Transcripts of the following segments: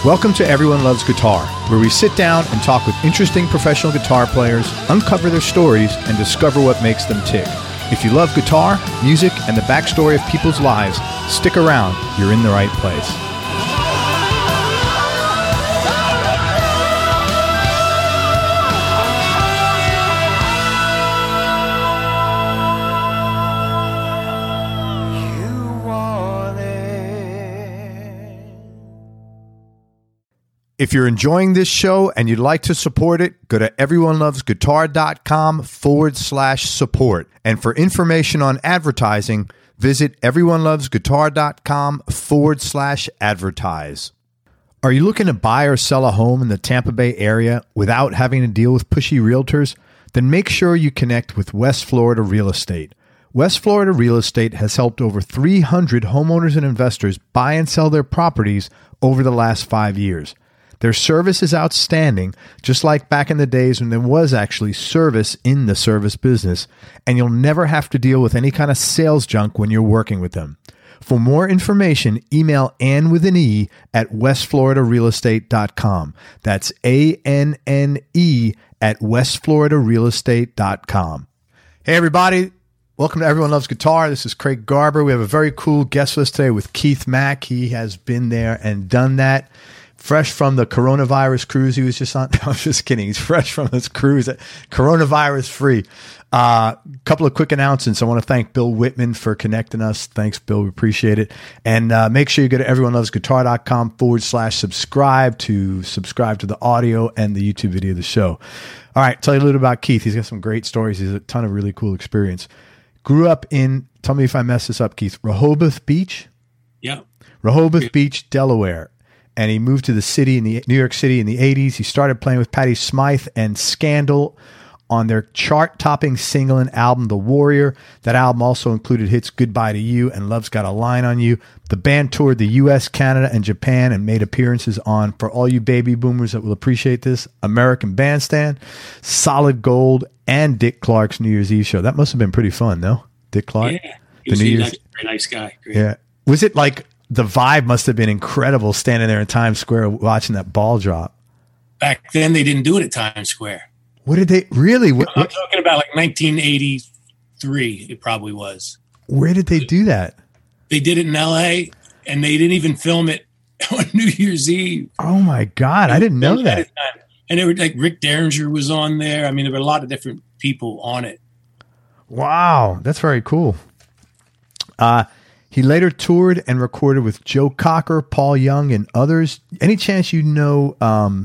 Welcome to Everyone Loves Guitar, where we sit down and talk with interesting professional guitar players, uncover their stories, and discover what makes them tick. If you love guitar, music, and the backstory of people's lives, stick around. You're in the right place. If you're enjoying this show and you'd like to support it, go to everyonelovesguitar.com/support. And for information on advertising, visit everyonelovesguitar.com/advertise. Are you looking to buy or sell a home in the Tampa Bay area without having to deal with pushy realtors? Then make sure you connect with West Florida Real Estate. West Florida Real Estate has helped over 300 homeowners and investors buy and sell their properties over the last 5 years. Their service is outstanding, just like back in the days when there was actually service in the service business, and you'll never have to deal with any kind of sales junk when you're working with them. For more information, email Ann with an E at westfloridarealestate.com. That's ANNE at westfloridarealestate.com. Hey, everybody. Welcome to Everyone Loves Guitar. This is Craig Garber. We have a very cool guest list today with Keith Mack. He has been there and done that. Fresh from the coronavirus cruise he was just on. I'm just kidding. He's fresh from this cruise, coronavirus free. Couple of quick announcements. I want to thank Bill Whitman for connecting us. Thanks, Bill. We appreciate it. And make sure you go to everyonelovesguitar.com/subscribe to subscribe to the audio and the YouTube video of the show. All right. Tell you a little about Keith. He's got some great stories. He's a ton of really cool experience. Grew up in, tell me if I mess this up, Keith, Rehoboth Beach? Yeah. Rehoboth Beach, Delaware. And he moved to the city in New York City in the 80s. He started playing with Patti Smythe and Scandal on their chart-topping single and album, The Warrior. That album also included hits Goodbye to You and Love's Got a Line on You. The band toured the U.S., Canada, and Japan and made appearances on, for all you baby boomers that will appreciate this, American Bandstand, Solid Gold, and Dick Clark's New Year's Eve show. That must have been pretty fun, no? Dick Clark? Yeah. He was a very nice guy. Great. Yeah. Was it like... The vibe must have been incredible standing there in Times Square watching that ball drop. Back then, they didn't do it at Times Square. What did they really? I'm talking about like 1983. It probably was. Where did they do that? They did it in L.A. and they didn't even film it on New Year's Eve. Oh my God, I didn't know that. And they were like Rick Derringer was on there. I mean, there were a lot of different people on it. Wow, that's very cool. He later toured and recorded with Joe Cocker, Paul Young, and others. Any chance you know,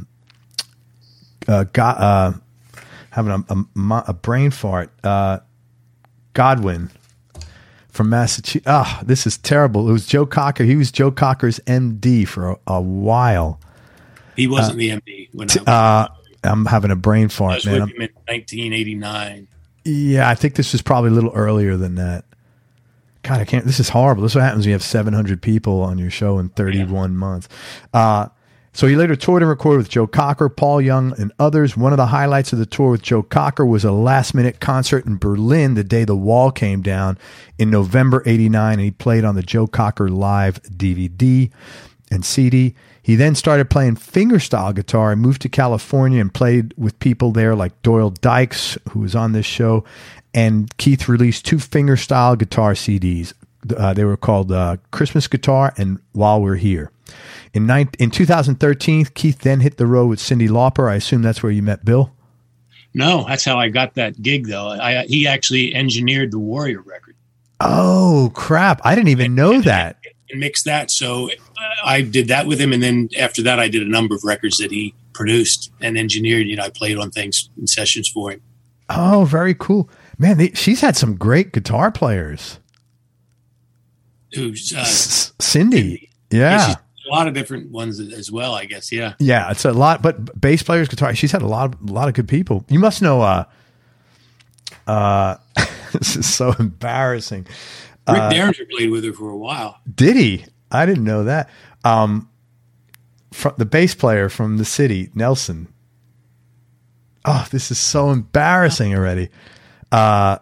having a brain fart, Godwin from Massachusetts. Oh, this is terrible. It was Joe Cocker. He was Joe Cocker's MD for a while. He wasn't the MD when I'm having a brain fart, I was man. with him in 1989. Yeah, I think this was probably a little earlier than that. God, I can't. This is horrible. This is what happens when you have 700 people on your show in 31 months. So he later toured and recorded with Joe Cocker, Paul Young, and others. One of the highlights of the tour with Joe Cocker was a last-minute concert in Berlin the day the wall came down in November '89, and he played on the Joe Cocker Live DVD and CD. He then started playing fingerstyle guitar and moved to California and played with people there like Doyle Dykes, who was on this show. And Keith released 2 fingerstyle guitar CDs. They were called Christmas Guitar and While We're Here. In 2013, Keith then hit the road with Cyndi Lauper. I assume that's where you met Bill? No, that's how I got that gig, though. He actually engineered the Warrior record. Oh, crap. I didn't even know that. And mixed that. So I did that with him. And then after that, I did a number of records that he produced and engineered. You know, I played on things in sessions for him. Oh, very cool. Man, she's had some great guitar players. Who's Cyndi? Yeah, a lot of different ones as well, I guess. Yeah, yeah, it's a lot. But bass players, guitar. She's had a lot of good people. You must know. This is so embarrassing. Rick Derringer played with her for a while. Did he? I didn't know that. From the bass player from the city, Nelson. Oh, this is so embarrassing already. Gosh.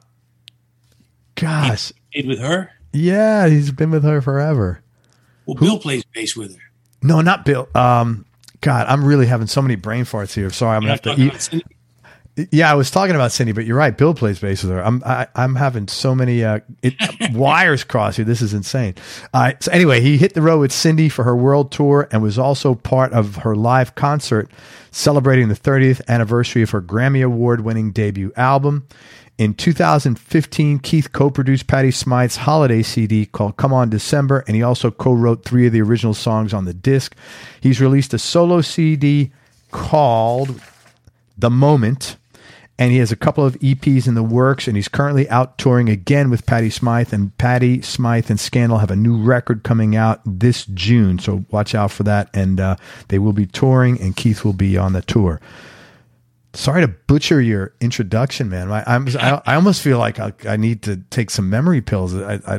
He played with her? Yeah, he's been with her forever. Well, Bill plays bass with her. No, not Bill. God, I'm really having so many brain farts here. Sorry, I'm going to have to eat. Yeah, I was talking about Cindy, but you're right. Bill plays bass with her. I'm having so many wires crossed here. This is insane. So anyway, he hit the road with Cindy for her world tour and was also part of her live concert celebrating the 30th anniversary of her Grammy Award-winning debut album. In 2015, Keith co-produced Patty Smyth's holiday CD called Come On December, and he also co-wrote 3 of the original songs on the disc. He's released a solo CD called The Moment, and he has a couple of EPs in the works, and he's currently out touring again with Patty Smyth, and Patty Smyth and Scandal have a new record coming out this June, so watch out for that, and they will be touring, and Keith will be on the tour. Sorry to butcher your introduction, man. I almost feel like I need to take some memory pills.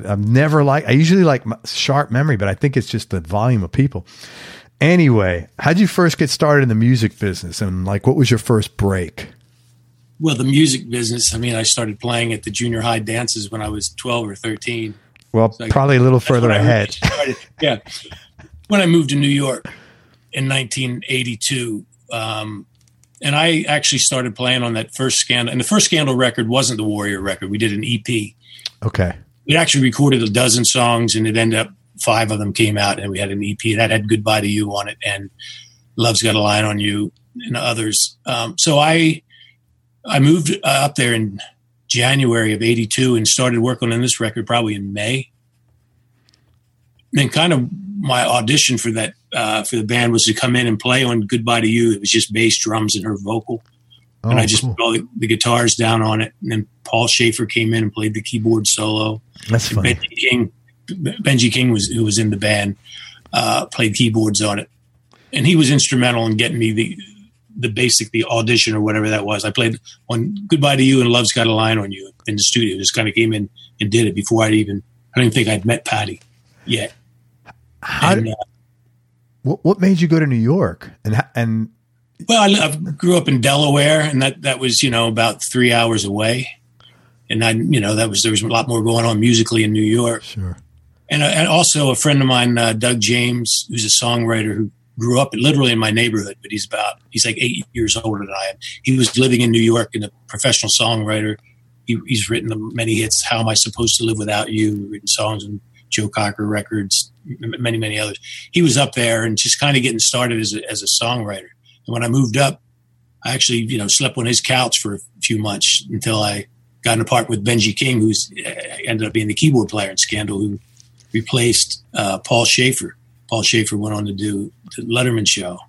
I usually like sharp memory, but I think it's just the volume of people. Anyway, how'd you first get started in the music business, and like, what was your first break? Well, the music business, I mean, I started playing at the junior high dances when I was 12 or 13. Well, so probably a little further ahead. Yeah. When I moved to New York in 1982, and I actually started playing on that first Scandal. And the first Scandal record wasn't the Warrior record. We did an EP. Okay. We actually recorded a dozen songs, and it ended up 5 of them came out, and we had an EP that had Goodbye to You on it and Love's Got a Line on You and others. So I moved up there in January of 82 and started working on this record probably in May. And then kind of my audition for that for the band was to come in and play on Goodbye to You. It was just bass, drums, and her vocal. Oh, and I just put all the guitars down on it. And then Paul Schaefer came in and played the keyboard solo. That's funny. Benji King who was in the band, played keyboards on it. And he was instrumental in getting me the audition or whatever that was. I played on Goodbye to You and Love's Got a Line on You in the studio. Just kind of came in and did it before I didn't think I'd met Patty yet. What made you go to New York? And well, I grew up in Delaware, and that was about 3 hours away, and there was a lot more going on musically in New York. Sure. And also a friend of mine, Doug James, who's a songwriter who grew up literally in my neighborhood, but he's like 8 years older than I am. He was living in New York and a professional songwriter. He's written many hits. How Am I Supposed to Live Without You? Written songs on Joe Cocker records, many, many others. He was up there and just kind of getting started as a songwriter. And when I moved up, I actually, slept on his couch for a few months until I got in an apartment with Benji King, who's ended up being the keyboard player in Scandal, who replaced Paul Schaefer. Paul Schaefer went on to do the Letterman show.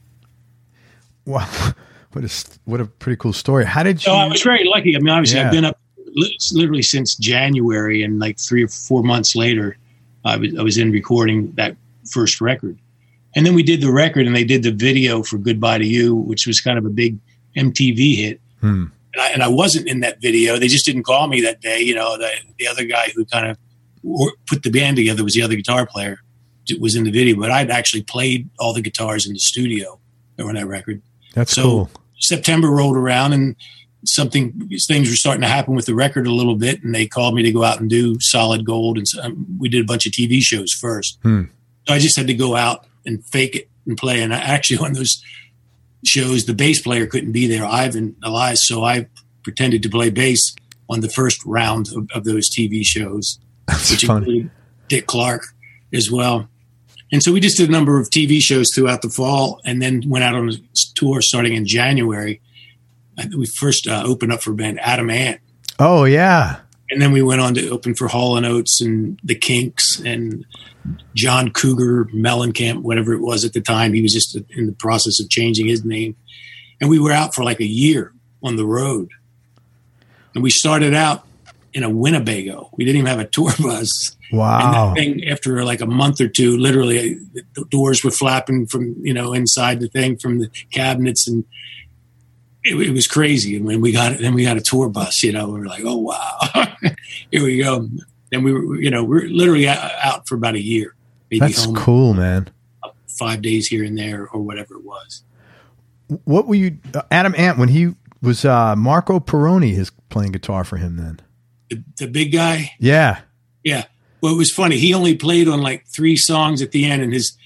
Wow. What a pretty cool story. How did you? So I was very lucky. I mean, obviously I've been up literally since January, and like 3 or 4 months later, I was in recording that first record. And then we did the record, and they did the video for Goodbye to You, which was kind of a big MTV hit. And I wasn't in that video. They just didn't call me that day. The other guy who kind of put the band together was the other guitar player, was in the video, but I'd actually played all the guitars in the studio on that record. That's cool. September rolled around, and things were starting to happen with the record a little bit, and they called me to go out and do Solid Gold, and we did a bunch of TV shows first. So I just had to go out and fake it and play. And actually, on those shows, the bass player couldn't be there, Ivan Elias, so I pretended to play bass on the first round of those TV shows. That's funny. Dick Clark as well. And so we just did a number of TV shows throughout the fall, and then went out on a tour starting in January. We first opened up for a band, Adam Ant. Oh, yeah. And then we went on to open for Hall & Oates and The Kinks and John Cougar Mellencamp, whatever it was at the time. He was just in the process of changing his name. And we were out for like a year on the road. And we started out in a Winnebago. We didn't even have a tour bus. Wow. And that thing, after like a month or two, literally the doors were flapping from, inside the thing from the cabinets, and it was crazy. And when we got a tour bus, we were like, oh, wow, here we go. And we were, we're literally out for about a year. Maybe That's home cool, man. 5 days here and there or whatever it was. What were you, Adam Ant, when he was Marco Perroni, his playing guitar for him then? The big guy? Yeah. Yeah. Well, it was funny. He only played on like 3 songs at the end, and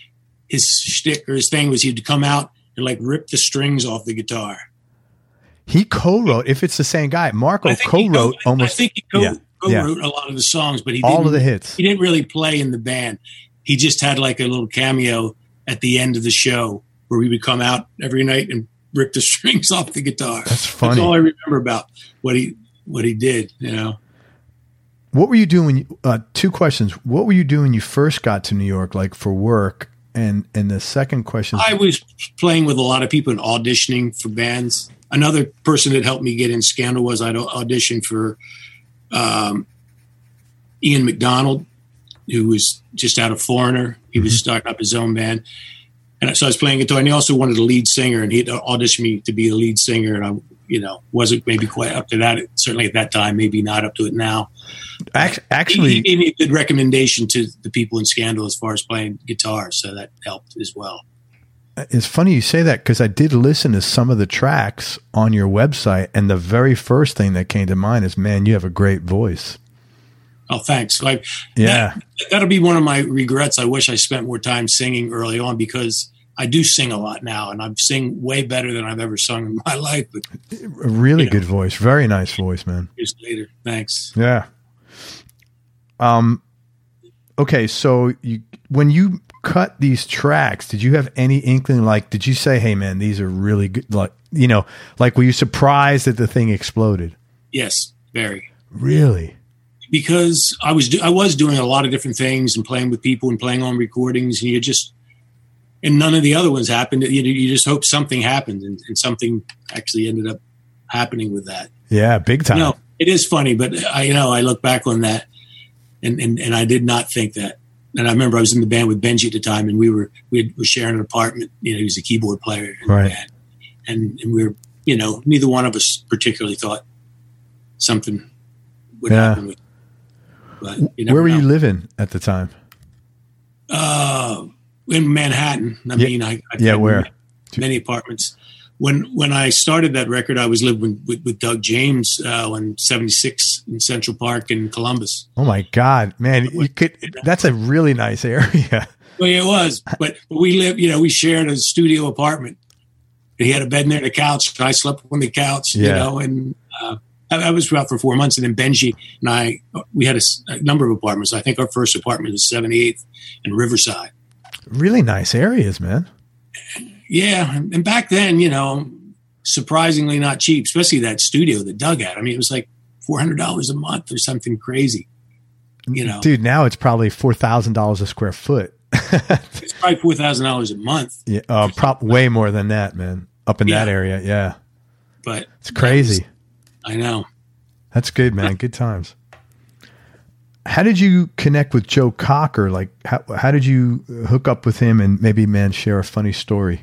his shtick or his thing was he'd come out and like rip the strings off the guitar. He co-wrote, if it's the same guy, Marco co-wrote almost. I think he co-wrote a lot of the songs, but all of the hits. He didn't really play in the band. He just had like a little cameo at the end of the show where we would come out every night and rip the strings off the guitar. That's funny. That's all I remember about what he did, you know. What were you doing? Two questions. What were you doing when you first got to New York, like for work? And the second question, I was playing with a lot of people and auditioning for bands. Another person that helped me get in Scandal was I'd audition for Ian McDonald, who was just out of Foreigner. He was starting up his own band. And so I was playing guitar, and he also wanted a lead singer, and he'd auditioned me to be a lead singer. And I, wasn't maybe quite up to that. Certainly at that time, maybe not up to it now. Actually, he gave me a good recommendation to the people in Scandal as far as playing guitar. So that helped as well. It's funny you say that because I did listen to some of the tracks on your website, and the very first thing that came to mind is, man, you have a great voice. Oh, thanks. That'll be one of my regrets. I wish I spent more time singing early on, because I do sing a lot now, and I sing way better than I've ever sung in my life. But a really good voice, very nice voice, man. Years later, thanks. Yeah. Okay, so when you cut these tracks, did you have any inkling? Like, did you say, "Hey, man, these are really good"? Like, were you surprised that the thing exploded? Yes, very. Really? Because I was doing a lot of different things and playing with people and playing on recordings, and none of the other ones happened. You just hope something happened, and something actually ended up happening with that. Yeah, big time. It is funny, but I look back on that, and I did not think that. And I remember I was in the band with Benji at the time, and we were sharing an apartment. He was a keyboard player in the band, and we were, neither one of us particularly thought something would happen with. But where were you living at the time? In Manhattan. I mean, I where? Many apartments. When I started that record, I was living with Doug James on 76 in Central Park in Columbus. Oh my God, man! That's a really nice area. Well, it was, but we lived. We shared a studio apartment. He had a bed near the couch, and I slept on the couch. And I was out for 4 months, and then Benji and we had a number of apartments. I think our first apartment was 78th and Riverside. Really nice areas, man. Yeah, and back then, surprisingly not cheap, especially that studio that Doug had. I mean, it was like $400 a month or something crazy. Dude, now it's probably $4,000 a square foot. It's probably $4,000 a month. Yeah, way more than that, man. Up in that area, yeah. But it's crazy. I know. That's good, man. Good times. How did you connect with Joe Cocker? Like, how did you hook up with him, and maybe, man, share a funny story?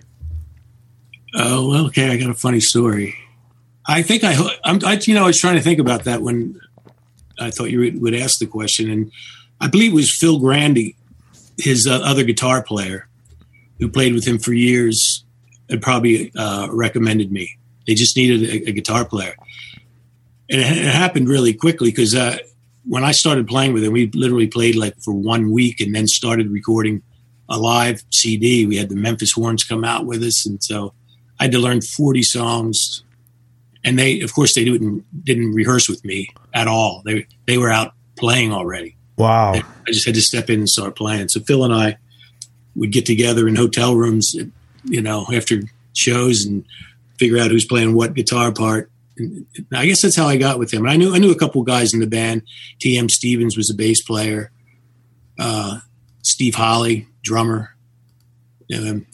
Oh, well, okay. I got a funny story. I think I was trying to think about that when I thought you would ask the question. And I believe it was Phil Grandy, his other guitar player who played with him for years, had probably recommended me. They just needed a guitar player. And it happened really quickly because when I started playing with him, we literally played like for 1 week and then started recording a live CD. We had the Memphis Horns come out with us. And so I had to learn 40 songs. And they didn't rehearse with me at all. They were out playing already. Wow. And I just had to step in and start playing. So Phil and I would get together in hotel rooms, after shows and figure out who's playing what guitar part. And I guess that's how I got with him. And I knew a couple guys in the band. T.M. Stevens was a bass player. Steve Holly, drummer. It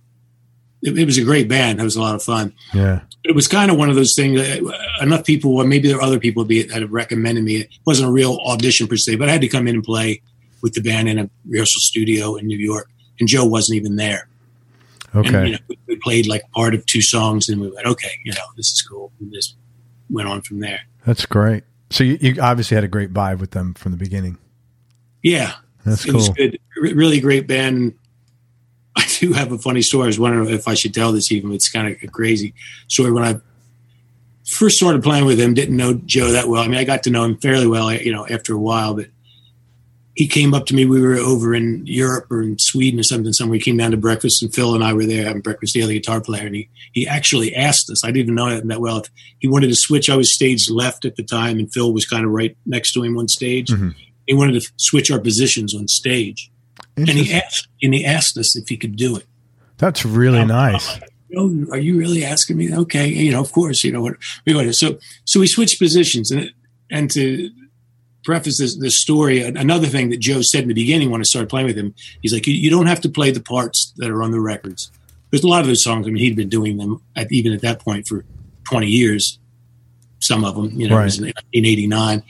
was a great band. It was a lot of fun. Yeah. It was kind of one of those things. Enough people, or maybe there are other people that had recommended me. It wasn't a real audition per se, but I had to come in and play with the band in a rehearsal studio in New York. And Joe wasn't even there. Okay. And, we played like part of 2 songs, and we went, okay, this is cool. And just went on from there. That's great. So you obviously had a great vibe with them from the beginning. Yeah. That's cool. It was good. Really great band. I do have a funny story. I was wondering if I should tell this even. It's kind of a crazy story. When I first started playing with him, didn't know Joe that well. I mean, I got to know him fairly well, after a while, but he came up to me. We were over in Europe or in Sweden or something somewhere. He came down to breakfast, and Phil and I were there having breakfast, the other guitar player, and he actually asked us, I didn't even know him that well, if he wanted to switch. I was stage left at the time, and Phil was kind of right next to him on stage. Mm-hmm. He wanted to switch our positions on stage. And he asked us if he could do it. That's really nice. Oh, are you really asking me? Okay, of course, what we wanted. So we switched positions, and to preface this story, another thing that Joe said in the beginning when I started playing with him, he's like, you don't have to play the parts that are on the records. There's a lot of those songs. I mean, he'd been doing them even at that point for 20 years. Some of them, right. It was in 1989.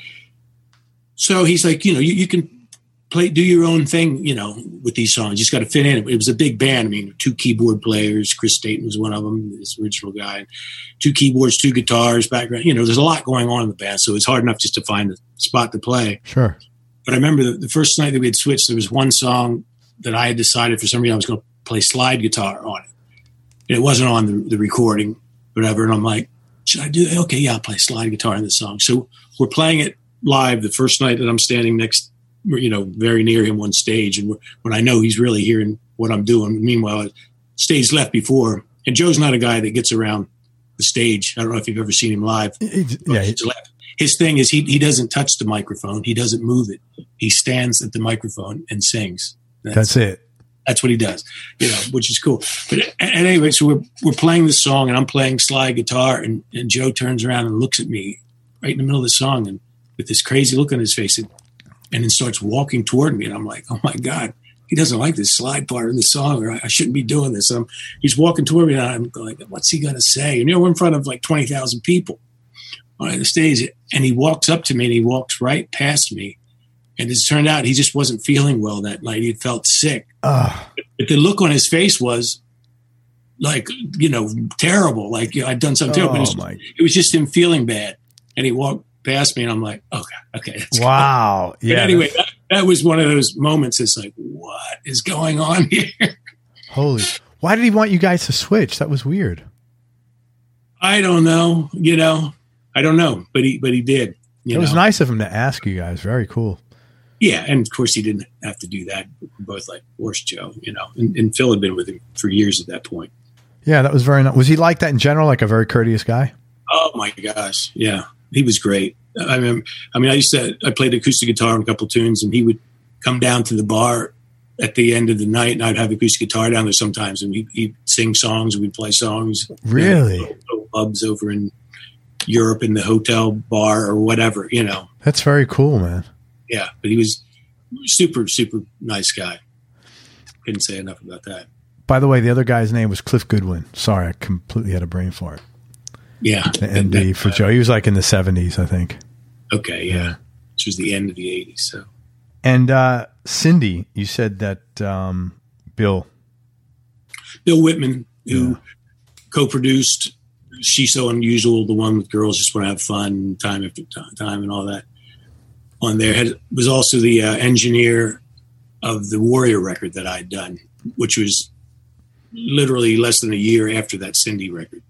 So he's like, you can do your own thing, with these songs. You just got to fit in. It was a big band. I mean, 2 keyboard players. Chris Staten was one of them, this original guy. 2 keyboards, 2 guitars, background. There's a lot going on in the band, so it's hard enough just to find a spot to play. Sure. But I remember the first night that we had switched, there was one song that I had decided for some reason I was going to play slide guitar on it. And it wasn't on the recording, whatever. And I'm like, should I do that? Okay, yeah, I'll play slide guitar in this song. So we're playing it live the first night that I'm standing next, very near him on stage. And when I know he's really hearing what I'm doing. Meanwhile, stage left before. And Joe's not a guy that gets around the stage. I don't know if you've ever seen him live. His thing is he doesn't touch the microphone. He doesn't move it. He stands at the microphone and sings. That's it. That's what he does, which is cool. But anyway, so we're playing this song, and I'm playing slide guitar, and Joe turns around and looks at me right in the middle of the song, and with this crazy look on his face, and then starts walking toward me, and I'm like, oh my God, he doesn't like this slide part in the song, or I shouldn't be doing this. He's walking toward me, and I'm like, what's he going to say? And we're in front of like 20,000 people on the stage, and he walks up to me, and he walks right past me. And it turned out he just wasn't feeling well that night. He felt sick. But the look on his face was like, terrible. Like I'd done something terrible. It was just him feeling bad. And he walked past me, and I'm like, okay. That's wow. Good. Yeah. But anyway, that was one of those moments. It's like, what is going on here? Holy. Why did he want you guys to switch? That was weird. I don't know. I don't know. But he did. It was nice of him to ask you guys. Very cool. Yeah, and of course he didn't have to do that. We're both like, "Where's Joe?" And Phil had been with him for years at that point. Yeah, that was very nice. Was he like that in general, like a very courteous guy? Oh my gosh, yeah, he was great. I played acoustic guitar on a couple tunes, and he would come down to the bar at the end of the night, and I'd have acoustic guitar down there sometimes, and he'd sing songs, and we'd play songs. Really? Little pubs over in Europe in the hotel bar or whatever, That's very cool, man. Yeah, but he was super, super nice guy. Couldn't say enough about that. By the way, the other guy's name was Cliff Goodwin. Sorry, I completely had a brain fart. Yeah. The MD for Joe. He was like in the 70s, I think. Okay, yeah. Which was the end of the 80s. So. And Cindy, you said that Bill Whitman, who co-produced She's So Unusual, the one with Girls Just Want to Have Fun, Time After Time and all that, on there, was also the engineer of the Warrior record that I'd done, which was literally less than a year after that Cindy record.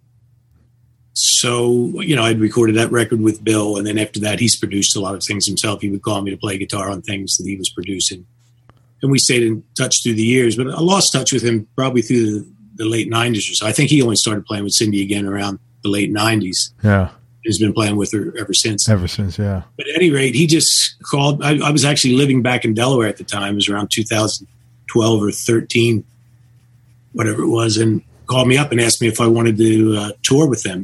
So, I'd recorded that record with Bill, and then after that, he's produced a lot of things himself. He would call me to play guitar on things that he was producing. And we stayed in touch through the years, but I lost touch with him probably through the late 90s or so. I think he only started playing with Cindy again around the late 90s. Yeah. He's been playing with her ever since. Yeah. But at any rate, he just called. I was actually living back in Delaware at the time. It was around 2012 or 13, whatever it was, and called me up and asked me if I wanted to tour with them.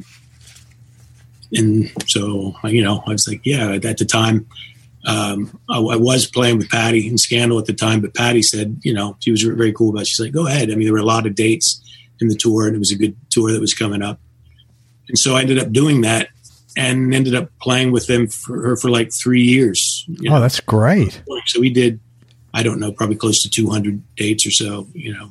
And so, I was like, yeah. At the time, I was playing with Patty and Scandal at the time, but Patty said, she was very cool about it. She's like, go ahead. I mean, there were a lot of dates in the tour, and it was a good tour that was coming up. And so I ended up doing that. And ended up playing with them for like 3 years. Oh, that's great. So we did, I don't know, probably close to 200 dates or so,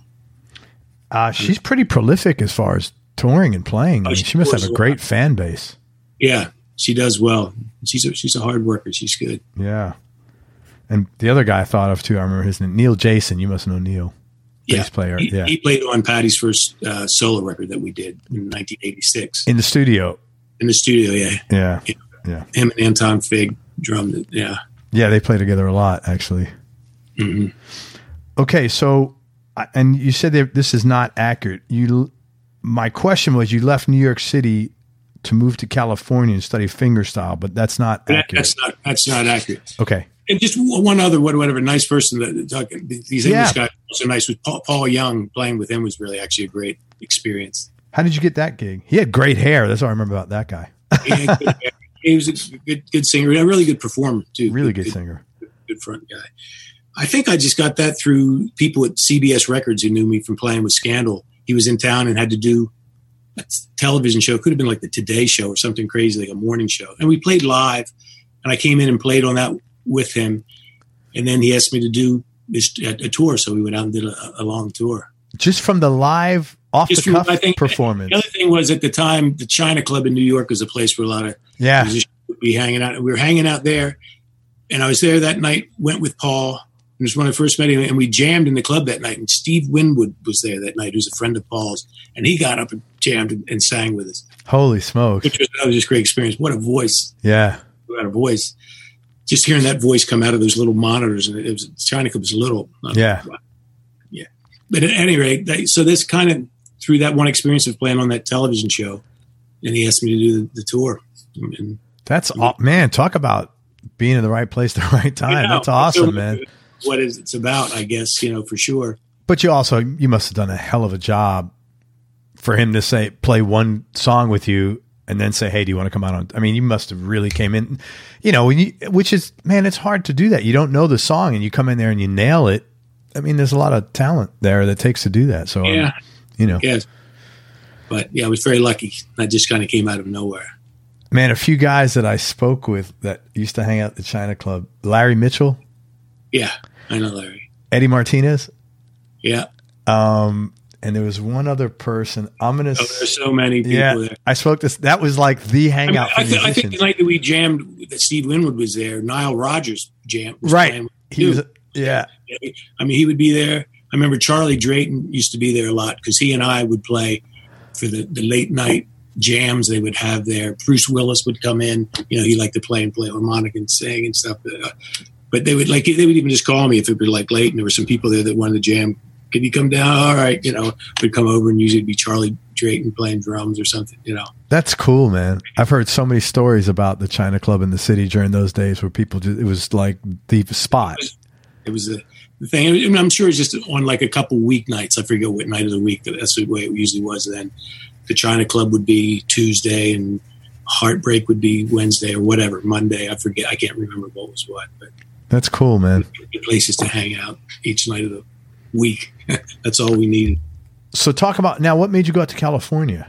She's pretty prolific as far as touring and playing. I mean, she must have a great fan base. Yeah, she does well. She's a hard worker. She's good. Yeah. And the other guy I thought of too, I remember his name, Neil Jason. You must know Neil. Bass player. He played on Patty's first solo record that we did in 1986. In the studio. In the studio, yeah. Yeah. Him and Anton Fig drummed it, yeah. Yeah, they play together a lot, actually. Mm-hmm. Okay, so and you said that this is not accurate. My question was, you left New York City to move to California and study fingerstyle, but that's not accurate. That's not accurate. Okay. And just one other whatever nice person that talking. These English guys were so nice. With Paul Young, playing with him was really actually a great experience. How did you get that gig? He had great hair. That's all I remember about that guy. He was a good singer, a really good performer too. Really good singer. Good front guy. I think I just got that through people at CBS Records who knew me from playing with Scandal. He was in town and had to do a television show. Could have been like the Today Show or something crazy, like a morning show. And we played live, and I came in and played on that with him. And then he asked me to do a tour, so we went out and did a long tour. Just from the live, off-the-cuff performance. The other thing was, at the time, the China Club in New York was a place where a lot of musicians would be hanging out. And we were hanging out there, and I was there that night, went with Paul. It was when I first met him, and we jammed in the club that night. And Steve Winwood was there that night, who's a friend of Paul's, and he got up and jammed and sang with us. Holy smokes! That was just a great experience. What a voice! Yeah, what a voice! Just hearing that voice come out of those little monitors, and it was China Club was little. Yeah. But at any rate, so this kind of through that one experience of playing on that television show, and he asked me to do the tour. And, that's man, talk about being in the right place at the right time. That's awesome, man. What it's about, I guess, for sure. But you must have done a hell of a job for him to play one song with you and then say, hey, do you want to come out on? I mean, you must have really came in, which is, man, it's hard to do that. You don't know the song and you come in there and you nail it. I mean, there's a lot of talent there that takes to do that. So, Yes. But yeah, I was very lucky. That just kind of came out of nowhere. Man, a few guys that I spoke with that used to hang out at the China Club, Larry Mitchell. Yeah, I know Larry. Eddie Martinez. Yeah. And there was one other person. There's so many people there. I spoke to. That was like the hangout. I think the night that we jammed, that Steve Winwood was there. Nile Rodgers jammed. Right. He was. Yeah. I mean, he would be there. I remember Charlie Drayton used to be there a lot because he and I would play for the late night jams they would have there. Bruce Willis would come in. He liked to play harmonica and sing and stuff. But they would even just call me if it were like late and there were some people there that wanted to jam. Can you come down? All right. We'd come over and usually it'd be Charlie Drayton playing drums or something, That's cool, man. I've heard so many stories about the China Club in the city during those days where people it was like the spot. It was the thing. I mean, I'm sure it's just on like a couple weeknights. I forget what night of the week. That's the way it usually was then. The China Club would be Tuesday and Heartbreak would be Wednesday or whatever, Monday. I forget. I can't remember what was what. But that's cool, man. Places to hang out each night of the week. That's all we needed. So talk about now, what made you go out to California?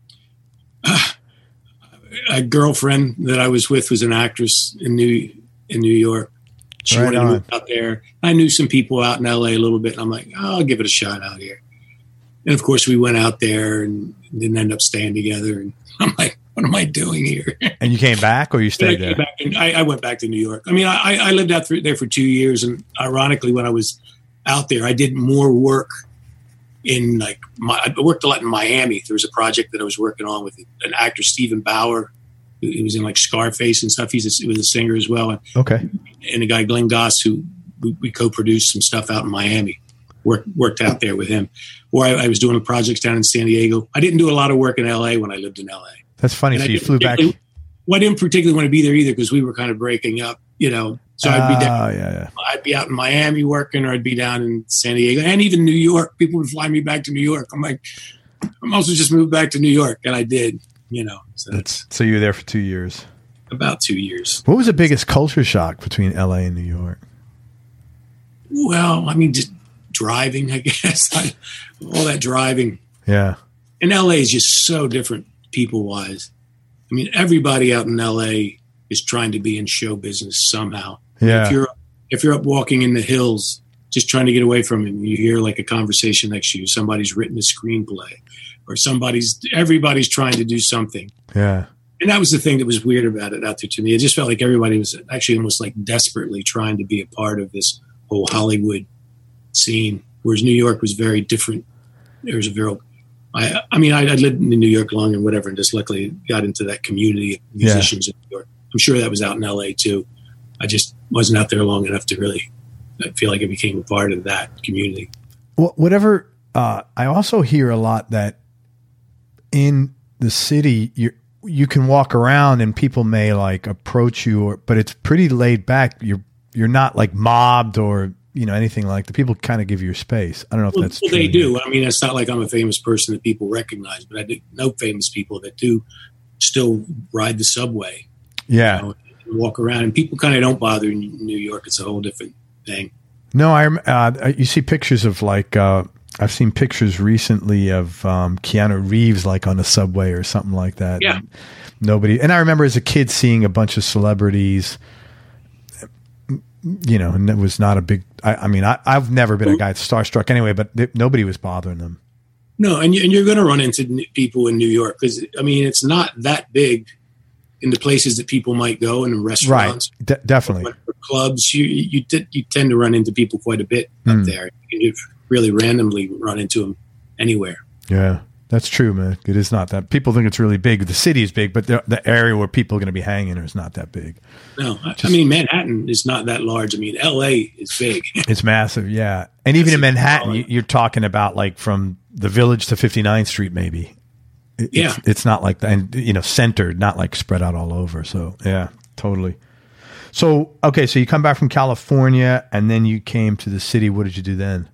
A girlfriend that I was with was an actress in New York. She wanted to move out there. I knew some people out in LA a little bit. And I'm like, I'll give it a shot out here. And of course we went out there and didn't end up staying together. And I'm like, what am I doing here? And you came back or you stayed there? I went back to New York. I mean, I lived out there for 2 years. And ironically, when I was out there, I did more work I worked a lot in Miami. There was a project that I was working on with an actor, Stephen Bauer. He was in like Scarface and stuff. He was a singer as well. Okay. And a guy, Glenn Goss, who we co-produced some stuff out in Miami. Worked out there with him. Or I was doing projects down in San Diego. I didn't do a lot of work in LA when I lived in LA. That's funny. So you flew back. Well, I didn't particularly want to be there either because we were kind of breaking up, So I'd be down. Yeah. I'd be out in Miami working, or I'd be down in San Diego, and even New York. People would fly me back to New York. I'm like, I'm also just moved back to New York, and I did. So you were there for 2 years. About 2 years. What was the biggest culture shock between LA and New York? Well, I mean, just driving, I guess. All that driving. Yeah. And LA is just so different people-wise. I mean, everybody out in LA is trying to be in show business somehow. Yeah. If you're up walking in the hills, just trying to get away from it, and you hear like a conversation next to you, somebody's written a screenplay, or everybody's trying to do something. Yeah. And that was the thing that was weird about it out there to me. It just felt like everybody was actually almost like desperately trying to be a part of this whole Hollywood scene, whereas New York was very different. There was I lived in New York long and whatever, and just luckily got into that community of musicians in New York. I'm sure that was out in LA too. I just wasn't out there long enough to really I feel like I became a part of that community. Whatever. I also hear a lot that in the city, you can walk around and people may like approach you, but it's pretty laid back. You're not like mobbed or anything like that. People kind of give you your space. I don't know if that's true. They do. I mean, it's not like I'm a famous person that people recognize, but I do know famous people that do still ride the subway. Yeah. Walk around, and people kind of don't bother in New York. It's a whole different thing. No, you see pictures of like, I've seen pictures recently of Keanu Reeves like on a subway or something like that. Yeah. And I remember as a kid seeing a bunch of celebrities, and it was not a big, I've never been a guy that's starstruck anyway, but nobody was bothering them. No, and you're going to run into people in New York because, it's not that big in the places that people might go and in restaurants. Right, definitely. Or clubs, you tend to run into people quite a bit up there. You really randomly run into them anywhere. Yeah, that's true, man. It is not that. People think it's really big. The city is big, but the area where people are going to be hanging is not that big. No, Manhattan is not that large. L.A. is big. It's massive, yeah. And even in Manhattan, you're talking about like from the Village to 59th Street, maybe. It's not like that, and centered, not like spread out all over. So yeah, totally. So okay, so you come back from California, and then you came to the city. What did you do then?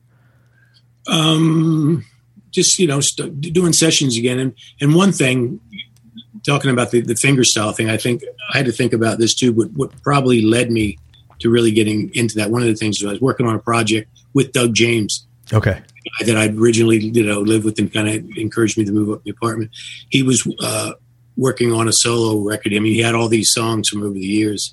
Just doing sessions again, and one thing, talking about the fingerstyle thing, I think I had to think about this too. But what probably led me to really getting into that, one of the things was I was working on a project with Doug James. Okay. That I'd originally, lived with him, kind of encouraged me to move up the apartment. He was working on a solo record. He had all these songs from over the years.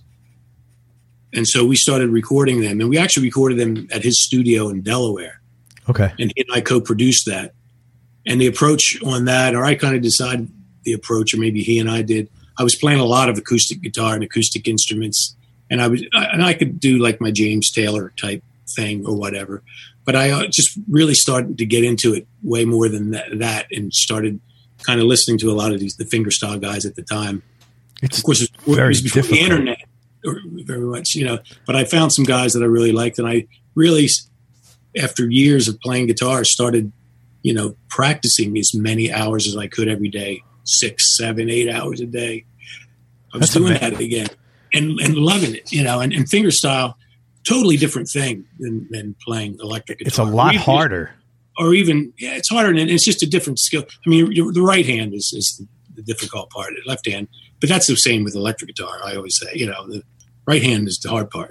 And so we started recording them. And we actually recorded them at his studio in Delaware. Okay. And he and I co-produced that. And the approach on that, or I kind of decided the approach, or maybe he and I did. I was playing a lot of acoustic guitar and acoustic instruments. And I could do like my James Taylor type thing or whatever. But I just really started to get into it way more than that, and started kind of listening to a lot of the fingerstyle guys at the time. Of course, it was before the internet, very much, But I found some guys that I really liked, and I really, after years of playing guitar, started, practicing as many hours as I could every day, 6, 7, 8 hours a day. I was doing that again, and loving it, and fingerstyle. Totally different thing than playing electric guitar. It's a lot harder. It's harder, and it's just a different skill. The right hand is the difficult part, the left hand. But that's the same with electric guitar. I always say, the right hand is the hard part.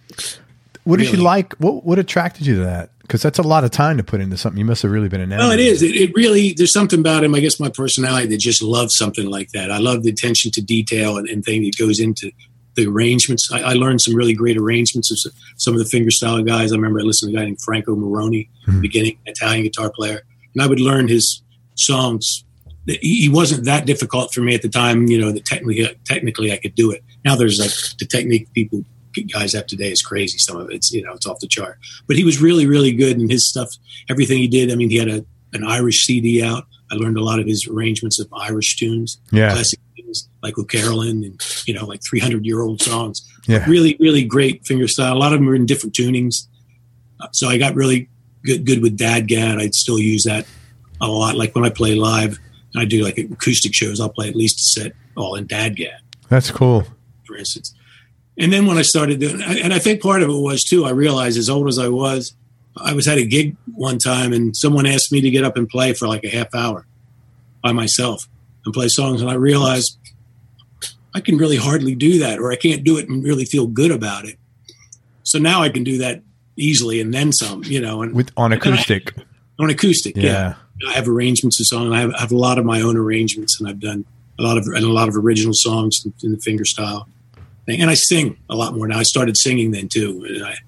What did you like? What attracted you to that? Because that's a lot of time to put into something. You must have really been enamored. Well, it is. It really, there's something about him, I guess my personality, that just loves something like that. I love the attention to detail and thing that goes into the arrangements. I learned some really great arrangements of some of the fingerstyle guys. I remember I listened to a guy named Franco Moroni, beginning Italian guitar player, and I would learn his songs. He wasn't that difficult for me at the time, that technically I could do it. Now there's like the technique guys have today is crazy. Some of it's, it's off the chart. But he was really, really good in his stuff, everything he did. He had an Irish CD out. I learned a lot of his arrangements of Irish tunes, classic things like O'Carolan and, like 300-year-old songs. Yeah. Really, really great fingerstyle. A lot of them are in different tunings. So I got really good with DADGAD. I'd still use that a lot. Like when I play live and I do like acoustic shows, I'll play at least a set all in DADGAD. That's cool. For instance. And then when I started doing, and I think part of it was too, I realized as old as I was at a gig one time and someone asked me to get up and play for like a half hour by myself and play songs. And I realized I can really hardly do that, or I can't do it and really feel good about it. So now I can do that easily and then some, on acoustic. On acoustic. Yeah. I have arrangements of songs. I have a lot of my own arrangements, and I've done a lot of original songs in the fingerstyle thing. And I sing a lot more now. I started singing then too.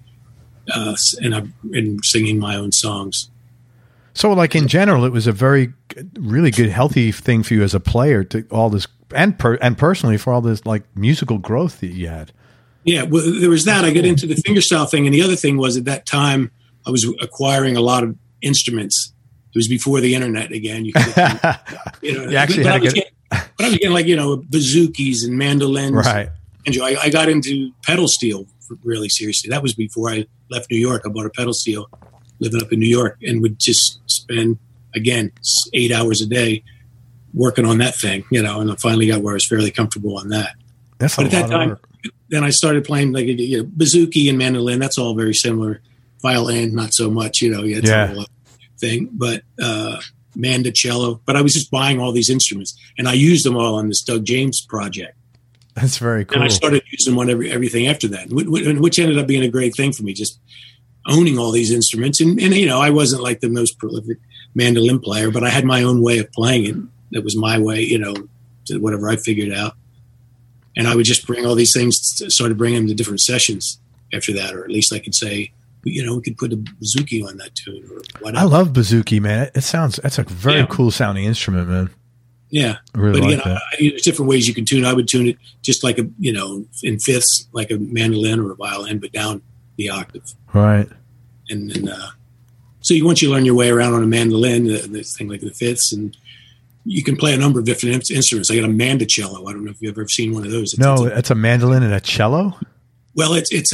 And I've been singing my own songs. So, like in general, it was a really good, healthy thing for you as a player to all this, and personally for all this like musical growth that you had. Yeah, well, there was that. I got into the fingerstyle thing, and the other thing was at that time I was acquiring a lot of instruments. It was before the internet again. You could, you actually had to get. But I was getting like bouzouki's and mandolins, right? Andrew, I got into pedal steel really seriously. That was before I left New York. I bought a pedal steel living up in New York and would just spend, again, 8 hours a day working on that thing, and I finally got where I was fairly comfortable on that. That's but at that time, then I started playing like bouzouki and mandolin. That's all very similar. Violin, not so much, it's a whole other thing. But mandocello. But I was just buying all these instruments, and I used them all on this Doug James project. That's very cool. And I started using them on everything after that, which ended up being a great thing for me, just owning all these instruments. And I wasn't like the most prolific mandolin player, but I had my own way of playing it. That was my way, to whatever I figured out. And I would just bring all these things, started bringing them to different sessions after that, or at least I could say, we could put a bouzouki on that tune or whatever. I love bouzouki, man. That's a very cool sounding instrument, man. Yeah. I really like that. There's different ways you can tune. I would tune it just like in fifths, like a mandolin or a violin, but down the octave. Right. And then, so once you learn your way around on a mandolin, this thing like the fifths, and you can play a number of different instruments. I got a mandocello. I don't know if you've ever seen one of those. It's a mandolin and a cello? Well,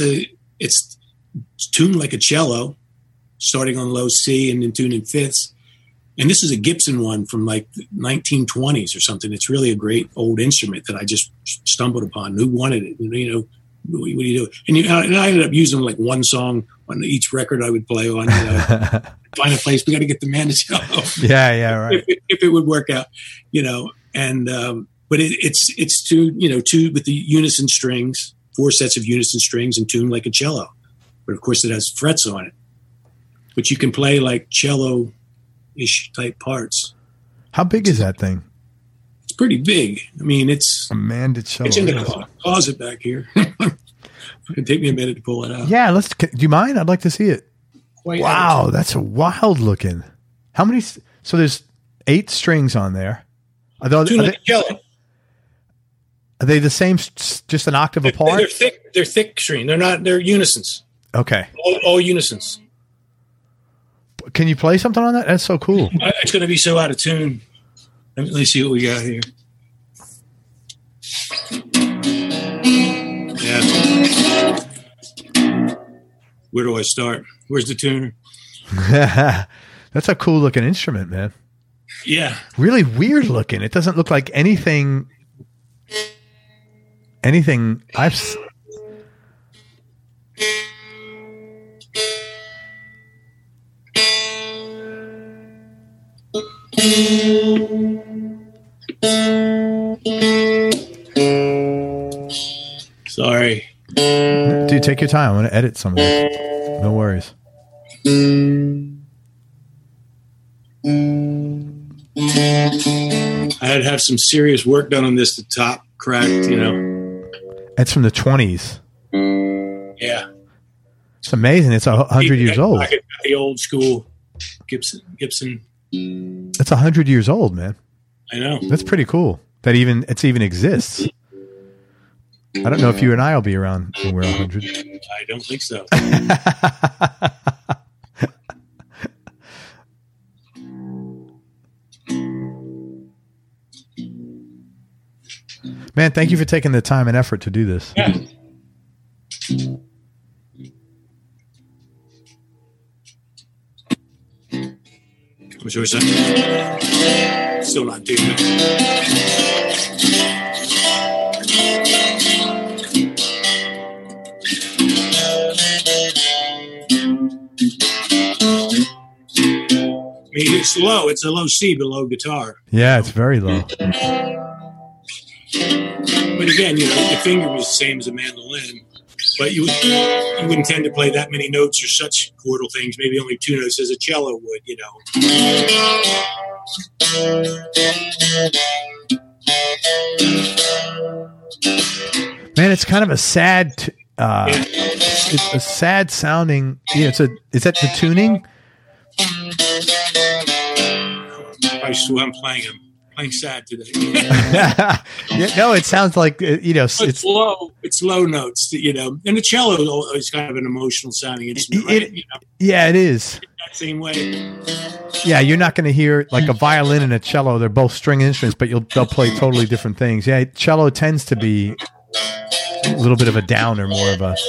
it's tuned like a cello, starting on low C and then tuned in fifths. And this is a Gibson one from like the 1920s or something. It's really a great old instrument that I just stumbled upon. Who wanted it? What do you do? And I ended up using like one song on each record I would play on. Find a place. We got to get the mandocello. Yeah, right. If it would work out, And but it's tuned, two with the unison strings, 4 sets of unison strings, and tuned like a cello. But of course, it has frets on it. But you can play like cello-ish type parts. How big is that thing? It's pretty big. I mean, it's a mandocello. It's in the closet back here. It can take me a minute to pull it out. Yeah, do you mind? I'd like to see it. Wow, that's a wild looking. How many? So there's 8 strings on there. Are they the same? Just an octave apart? They're thick. They're thick string. They're not. They're unisons. Okay. All unisons. Can you play something on that? That's so cool. It's going to be so out of tune. Let me see what we got here. Yeah. Where do I start? Where's the tuner? That's a cool looking instrument, man. Yeah. Really weird looking. It doesn't look like anything I've Sorry. Dude, take your time. I'm going to edit some of this. No worries. I had to have some serious work done on this. The top cracked, It's from the 20s. Yeah. It's amazing. It's 100 years old. The old school Gibson. It's 100 years old, man. I know. That's pretty cool. That even exists. I don't know if you and I will be around when we're 100. I don't think so. Man, thank you for taking the time and effort to do this. Yeah. What's yours, son? Still not doing it. I mean, it's low. It's a low C below guitar. Yeah, it's very low. But again, the finger was the same as a mandolin. But you wouldn't tend to play that many notes or such chordal things. Maybe only 2 notes as a cello would, Man, it's kind of a sad. It's a sad sounding. Yeah, is that the tuning? I swear I'm playing sad today. No, it sounds like it's low. It's low notes, and the cello is kind of an emotional sounding instrument, right? Yeah, it is. That same way. Yeah, you're not going to hear like a violin and a cello. They're both string instruments, but they'll play totally different things. Yeah, cello tends to be a little bit of a downer, more of a.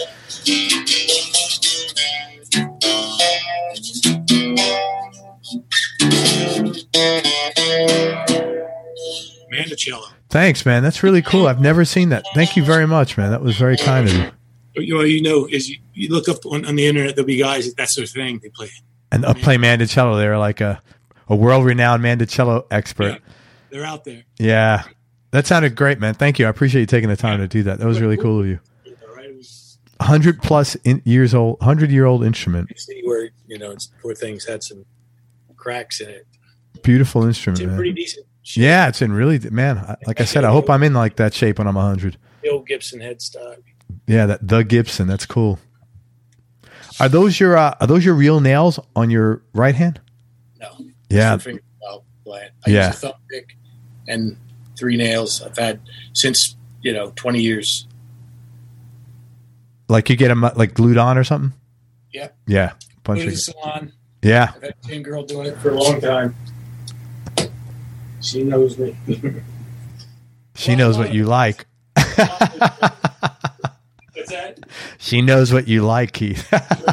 Mandocello. Thanks, man. That's really cool. I've never seen that. Thank you very much, man. That was very kind of you. As you look up on the internet, there'll be guys that's their thing. They play. And play mandocello. They're like a world-renowned mandocello expert. Yeah, they're out there. Yeah. That sounded great, man. Thank you. I appreciate you taking the time to do that. That was really cool of you. 100-year-old instrument. See where, poor thing's had some cracks in it. Beautiful instrument, It's man. pretty decent shape. Yeah, it's in really, man. Like I said, I hope I'm in like that shape when I'm 100. The old Gibson headstock. Yeah, the Gibson. That's cool. Are those your real nails on your right hand? No. Yeah. I use a thumb pick and 3 nails I've had since 20 years. Like you get them like glued on or something? Yeah. Yeah. Go to the salon. Yeah. I've had the same girl doing it for a long time. She knows me. She knows what you like. What's that? She knows what you like, Keith.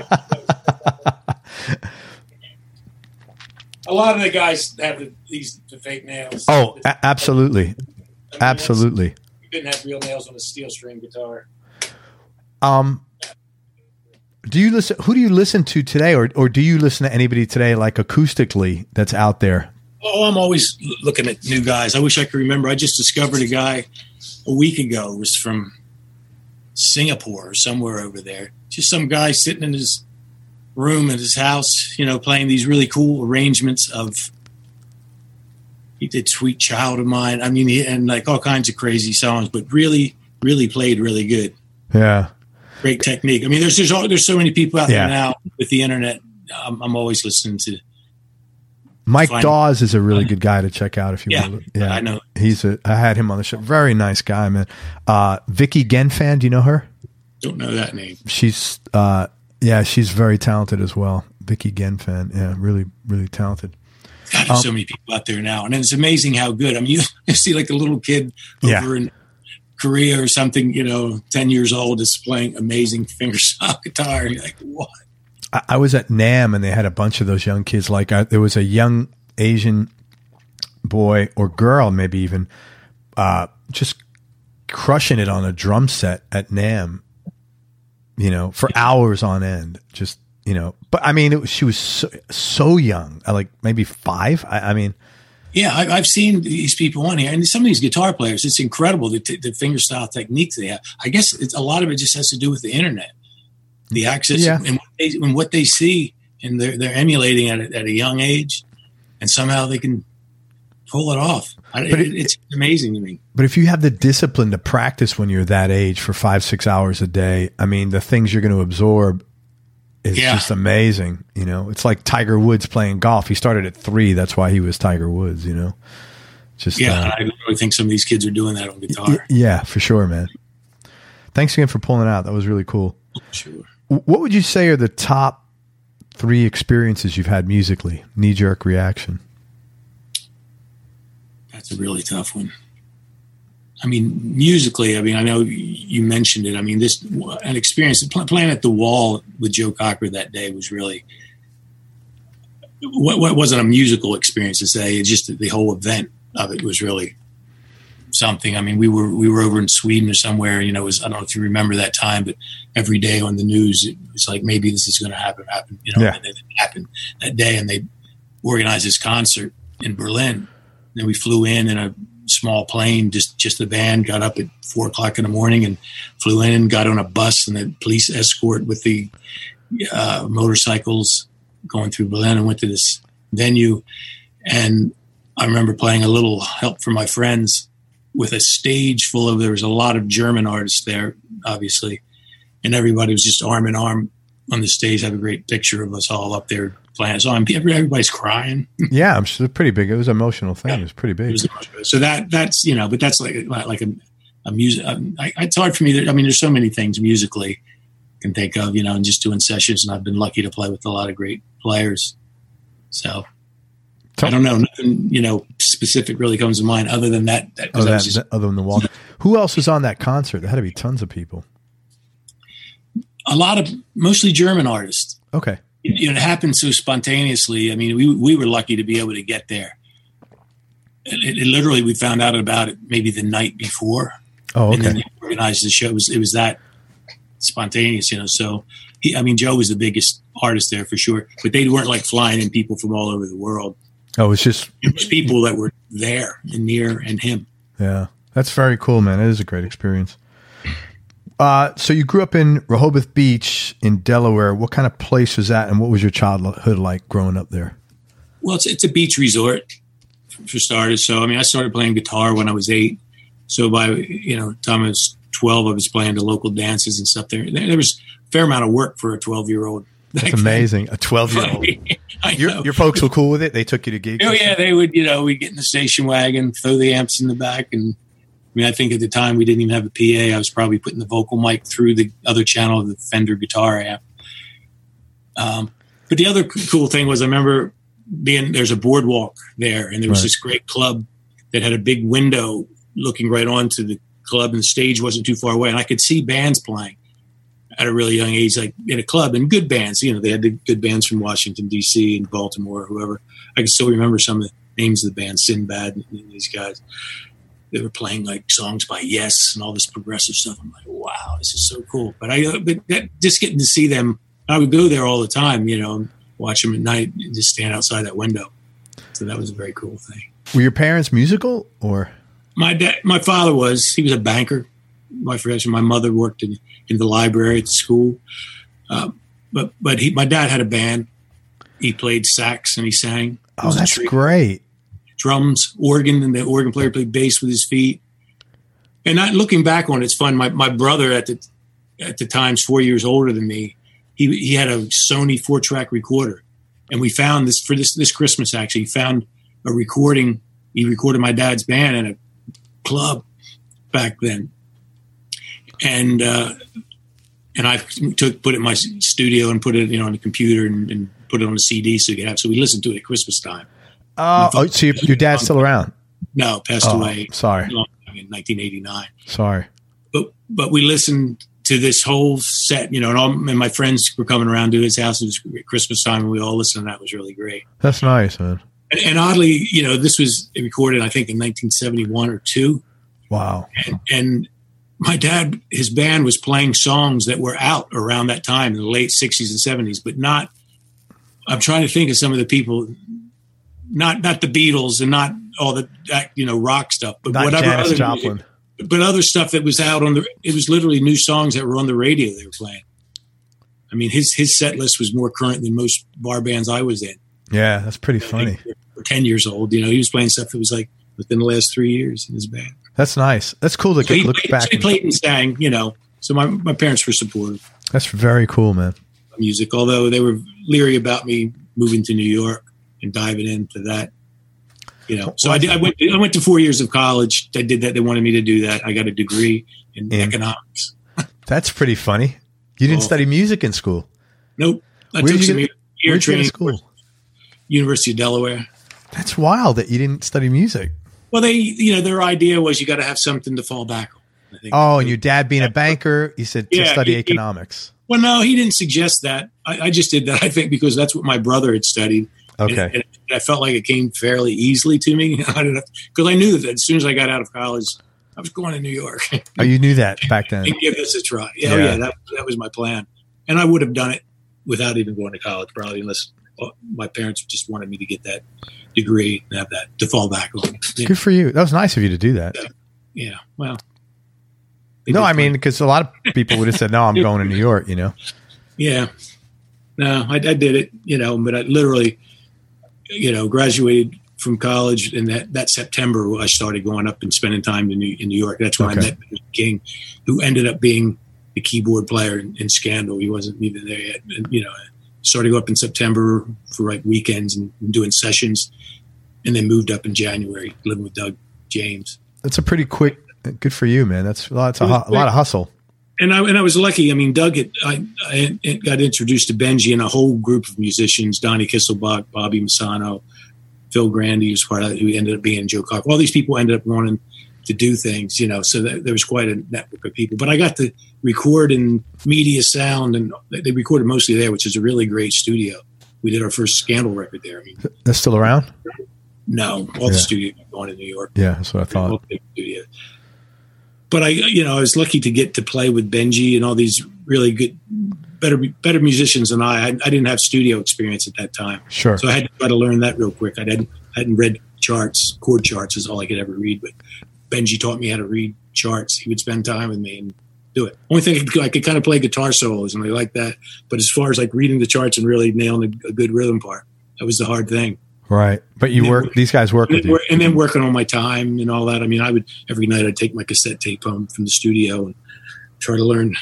A lot of the guys have the fake nails. Oh, absolutely. Absolutely. You couldn't have real nails on a steel string guitar. Do you listen? Who do you listen to today, or do you listen to anybody today, like acoustically, that's out there? Oh, I'm always looking at new guys. I wish I could remember. I just discovered a guy a week ago. It was from Singapore or somewhere over there. Just some guy sitting in his room at his house, playing these really cool arrangements of. He did "Sweet Child of Mine." I mean, and like all kinds of crazy songs, but really, really played really good. Yeah. Great technique. I mean, there's so many people out there now with the internet. I'm always listening to. Mike Dawes is a really good guy to check out if you want. Yeah, I know. I had him on the show. Very nice guy, man. Vicky Genfan, do you know her? Don't know that name. She's she's very talented as well. Vicky Genfan, yeah, really, really talented. God, there's so many people out there now, and it's amazing how good. I mean, you see like a little kid over in Korea or something, 10 years old, is playing amazing fingerstyle guitar. And you're like, what? I was at NAMM and they had a bunch of those young kids. Like there was a young Asian boy or girl, maybe even, just crushing it on a drum set at NAMM, for hours on end. Just, but I mean, she was so young, like maybe 5. I mean. Yeah, I've seen these people on here, and some of these guitar players. It's incredible the fingerstyle techniques they have. I guess a lot of it just has to do with the internet, the access, and what they see, and they're emulating at a young age, and somehow they can pull it off. It's amazing to me. But if you have the discipline to practice when you're that age for 5-6 hours a day, I mean, the things you're going to absorb. It's just amazing, It's like Tiger Woods playing golf. He started at 3. That's why he was Tiger Woods, Just I really think some of these kids are doing that on guitar. Yeah, for sure, man. Thanks again for pulling it out. That was really cool. Sure. What would you say are the top 3 experiences you've had musically? Knee-jerk reaction. That's a really tough one. I mean, musically, I know you mentioned it. I mean, an experience playing at the Wall with Joe Cocker that day was really what wasn't a musical experience to say. It's just the whole event of it was really something. I mean, we were over in Sweden or somewhere. I don't know if you remember that time, but every day on the news it was like maybe this is going to happen. And then it happened that day, and they organized this concert in Berlin. And then we flew in a small plane, just the band, got up at 4:00 in the morning and flew in and got on a bus and the police escort with the motorcycles going through Berlin and went to this venue. And I remember playing a little Help from My Friends with a stage there was a lot of German artists there, obviously. And everybody was just arm in arm on the stage. I have a great picture of us all up there playing. So everybody's crying. Yeah, I'm sure it's pretty big. It was an emotional thing. It was pretty big. So that's but that's like a music. It's hard for me. There's so many things musically I can think of, and just doing sessions. And I've been lucky to play with a lot of great players. So I don't know. Nothing, specific really comes to mind other than that. Other than the walk. Who else was on that concert? There had to be tons of people. A lot of mostly German artists. Okay. It happened so spontaneously. I mean, we were lucky to be able to get there. It literally, we found out about it maybe the night before. Oh, okay. And then they organized the show. It was that spontaneous, So, Joe was the biggest artist there for sure. But they weren't like flying in people from all over the world. Oh, it was people that were there and near and him. Yeah, that's very cool, man. It is a great experience. So you grew up in Rehoboth Beach in Delaware. What kind of place was that, and what was your childhood like growing up there? Well, it's a beach resort for starters. So, I started playing guitar when I was 8. So by, time I was 12, I was playing the local dances and stuff there. There was a fair amount of work for a 12-year-old. That's amazing. A 12-year-old. Your folks were cool with it? They took you to gigs? Oh, yeah. They would, we'd get in the station wagon, throw the amps in the back. And I think at the time we didn't even have a PA. I was probably putting the vocal mic through the other channel of the Fender guitar amp. But the other cool thing was I remember there's a boardwalk there, and there was this great club that had a big window looking right onto the club, and the stage wasn't too far away. And I could see bands playing at a really young age, like in a club, and good bands. They had the good bands from Washington, D.C. and Baltimore, or whoever. I can still remember some of the names of the band, Sinbad and these guys. They were playing like songs by Yes and all this progressive stuff. I'm like, wow, this is so cool. But just getting to see them, I would go there all the time, and watch them at night and just stand outside that window. So that was a very cool thing. Were your parents musical, or? My father was. He was a banker. My mother worked in the library at the school. But my dad had a band. He played sax and he sang. Oh, that's great. Drums, organ, and the organ player played bass with his feet. And looking back on it, it's fun. My brother at the time's 4 years older than me. He had a Sony 4-track recorder, and we found this for this Christmas. Actually, he found a recording. He recorded my dad's band in a club back then, and I put it in my studio and put it on the computer and put it on a CD so you could have. So we listened to it at Christmas time. So your dad's still around? No, passed away. Sorry, in 1989. Sorry, but we listened to this whole set, and my friends were coming around to his house. It was Christmas time, and we all listened. And that was really great. That's nice, man. And oddly, this was recorded, I think, in 1971 or 2. Wow. And my dad, his band was playing songs that were out around that time in the late 60s and 70s, but not. I'm trying to think of some of the people. Not the Beatles and not all the rock stuff, but not whatever Janis other Joplin. But other stuff that was out it was literally new songs that were on the radio they were playing. His set list was more current than most bar bands I was in. Yeah, that's pretty funny. For 10 years old, he was playing stuff that was like within the last 3 years in his band. That's nice. That's cool to look back. So he played and sang, so my parents were supportive. That's very cool, man. Music, although they were leery about me moving to New York and diving into that. So I went to 4 years of college. I did that. They wanted me to do that. I got a degree in economics. That's pretty funny. You didn't study music in school? Nope. I Where took did some you year go to training school? University of Delaware. That's wild that you didn't study music. Well, their idea was you got to have something to fall back on. I think. Oh, and your dad being a banker, he said to study economics. Well, no, he didn't suggest that. I just did that, I think, because that's what my brother had studied. Okay. And I felt like it came fairly easily to me. I don't know, because I knew that as soon as I got out of college, I was going to New York. Oh, you knew that back then? And give this a try. Yeah, that was my plan. And I would have done it without even going to college, probably, unless my parents just wanted me to get that degree and have that to fall back on. Yeah. Good for you. That was nice of you to do that. Yeah, well. No, because a lot of people would have said, no, I'm going to New York, Yeah. No, I did it, but I literally, graduated from college, and that September I started going up and spending time in New York. That's when I met Mr. King, who ended up being the keyboard player in Scandal. He wasn't even there yet. And, started going up in September for like weekends and doing sessions, and then moved up in January, living with Doug James. That's a pretty quick. Good for you, man. That's a lot of hustle. And I was lucky. Doug got introduced to Benji and a whole group of musicians: Donnie Kisselbach, Bobby Massano, Phil Grandy was part of it, who ended up being Joe Cocker. All these people ended up wanting to do things, so there was quite a network of people. But I got to record in Media Sound, and they recorded mostly there, which is a really great studio. We did our first Scandal record there. I mean, that's still around? No, all the studios are going in New York. Yeah, that's what I thought. Big studios. But I was lucky to get to play with Benji and all these really good, better musicians than I. I didn't have studio experience at that time. Sure. So I had to try to learn that real quick. I hadn't read charts. Chord charts is all I could ever read. But Benji taught me how to read charts. He would spend time with me and do it. Only thing I could kind of play guitar solos, and I like that. But as far as like reading the charts and really nailing a good rhythm part, that was the hard thing. Right. But these guys work with you. And then working on my time and all that. I mean, every night I'd take my cassette tape home from the studio and try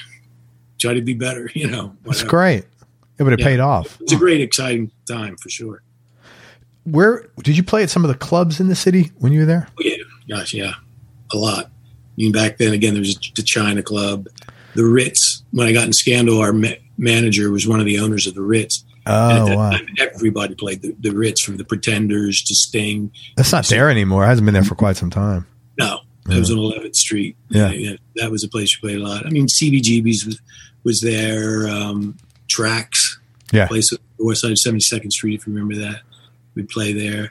to be better, That's great. It would have paid off. It's a great, exciting time for sure. Where did you play at some of the clubs in the city when you were there? Oh, yeah. Gosh, yeah. A lot. I mean, back then, again, there was the China Club, the Ritz. When I got in Scandal, our manager was one of the owners of the Ritz. Oh, wow. Time, everybody played the Ritz, from the Pretenders to Sting. That's not there anymore. It hasn't been there for quite some time. No, it was on 11th Street. Yeah. That was a place you played a lot. I mean, CBGB's was there. Tracks. Yeah. Place on the west side of 72nd Street, if you remember that. We'd play there.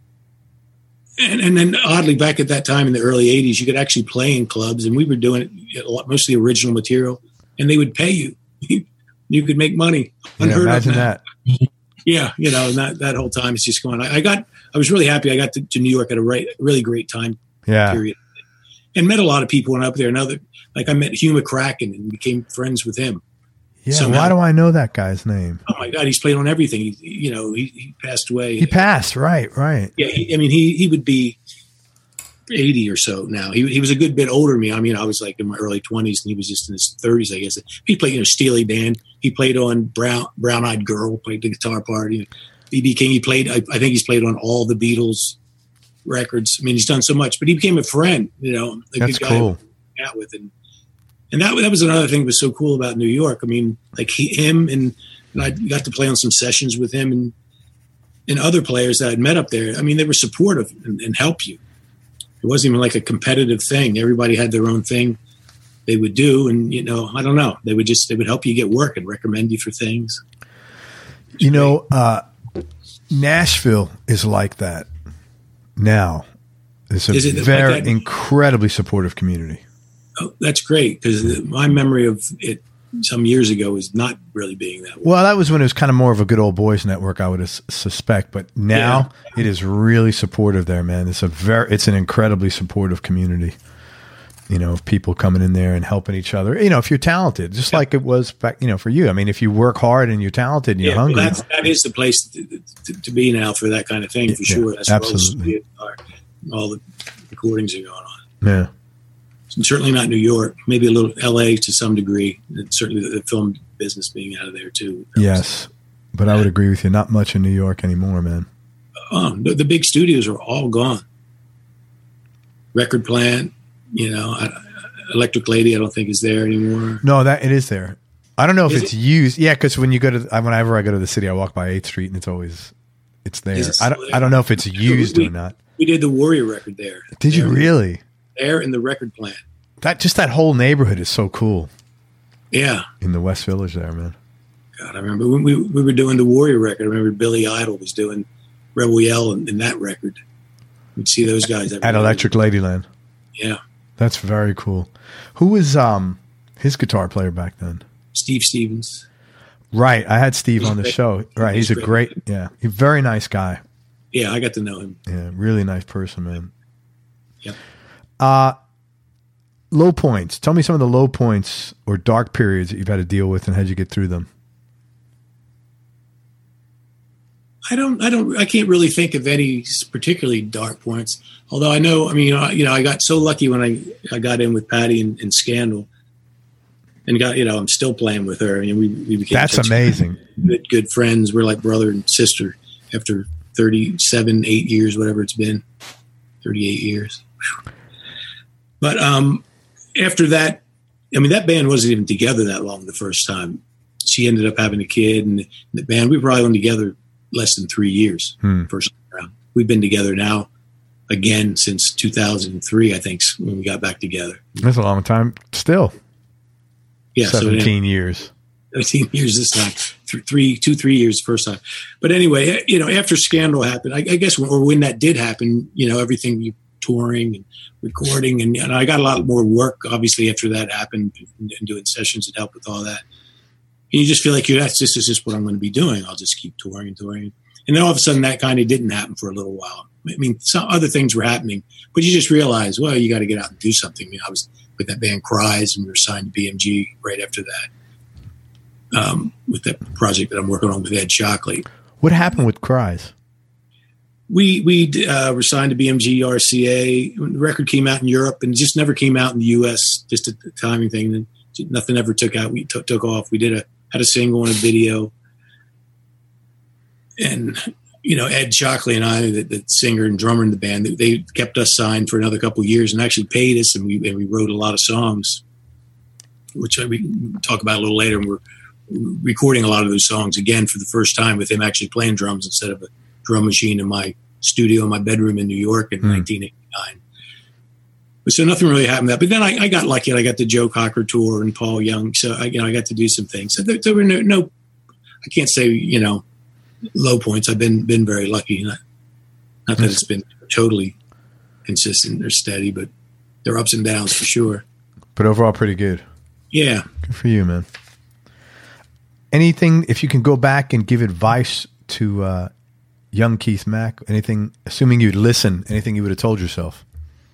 And then, oddly, back at that time in the early 80s, you could actually play in clubs, and we were doing it mostly original material, and they would pay you. You could make money. Imagine that. Yeah, and that whole time is just going. I was really happy. I got to New York at a really great time period, and met a lot of people went up there. Like I met Hugh McCracken and became friends with him. Yeah, somehow. Why do I know that guy's name? Oh my God, he's played on everything. He passed away. He passed, right. Yeah, he would be 80 or so now. He was a good bit older than me. I mean, I was like in my early 20s, and he was just in his 30s, I guess. He played, Steely Dan. He played on Brown Eyed Girl, played the guitar part. B.B. King, he played. I think he's played on all the Beatles records. I mean, he's done so much. But he became a friend. That's good guy cool. to hang out with, and that was another thing that was so cool about New York. I mean, like him and I got to play on some sessions with him and other players that I'd met up there. I mean, they were supportive and help you. It wasn't even like a competitive thing. Everybody had their own thing they would do. And, I don't know. They would help you get work and recommend you for things. Nashville is like that now. It's a very incredibly supportive community. Oh, that's great, because my memory of it some years ago is not really being that way. Well, that was when it was kind of more of a good old boys network, I would suspect. But now it is really supportive there, man. It's an incredibly supportive community. Of people coming in there and helping each other. If you're talented, just like it was back, for you. I mean, if you work hard and you're talented and you're hungry, that is the place to be now for that kind of thing, for sure. That's absolutely. All the recordings are going on. Yeah. Certainly not New York, maybe a little LA to some degree, and certainly the film business being out of there too. Yes, but I would agree with you. Not much in New York anymore, man. The big studios are all gone. Record Plant, Electric Lady, I don't think is there anymore. No, it is there. I don't know if it's used. Yeah, because when you go to whenever I go to the city, I walk by 8th Street and it's there. I don't know if it's used or not. We did the Warrior record there. Did you really? There in the Record Plant. That whole neighborhood is so cool. Yeah. In the West Village there, man. God, I remember when we were doing the Warrior record. I remember Billy Idol was doing Rebel Yell in that record. We'd see those guys at Electric Ladyland. Yeah. That's very cool. Who was his guitar player back then? Steve Stevens. Right. I had Steve on the show. Right. He's a great, he's a very nice guy. Yeah, I got to know him. Yeah, really nice person, man. Yep. Low points. Tell me some of the low points or dark periods that you've had to deal with, and how'd you get through them? I can't really think of any particularly dark points. Although I know, I got so lucky when I got in with Patty in Scandal, and I'm still playing with her. We became that's amazing. Good friends. We're like brother and sister after 8 years, whatever it's been, 38 years. But after that, that band wasn't even together that long the first time. She ended up having a kid, and the band, we were probably only together less than 3 years first round. we've been together now again since 2003, I think, when we got back together. That's a long time still. Yeah. 17 years. 17 years this time, 3 years the first time. But anyway, after Scandal happened, I guess, or when that did happen, everything, you touring and recording, and I got a lot more work, obviously, after that happened, and doing sessions that help with all that. And you just feel like this is just what I'm going to be doing. I'll just keep touring and touring. And then all of a sudden that kind of didn't happen for a little while. I mean, some other things were happening, but you just realize, well, you got to get out and do something. I was with that band Cries, and we were signed to BMG right after that. With that project that I'm working on with Ed Shockley. What happened with Cries? We were signed to BMG RCA. The record came out in Europe and just never came out in the U.S. Just a timing thing. And nothing ever took out. We took off. We had a single and a video. And Ed Shockley and I, the singer and drummer in the band, they kept us signed for another couple of years and actually paid us. And we wrote a lot of songs, which we can talk about a little later. And we're recording a lot of those songs again for the first time with him actually playing drums instead of a drum machine in my studio in my bedroom in New York in 1989. But so nothing really happened that. But then I got lucky. I got the Joe Cocker tour and Paul Young. So I got to do some things. So there were no, I can't say, low points. I've been very lucky. Not that it's been totally consistent or steady, but there are ups and downs for sure. But overall pretty good. Yeah. Good for you, man. Anything, if you can go back and give advice to young Keith Mack, anything, assuming you'd listen, anything you would have told yourself?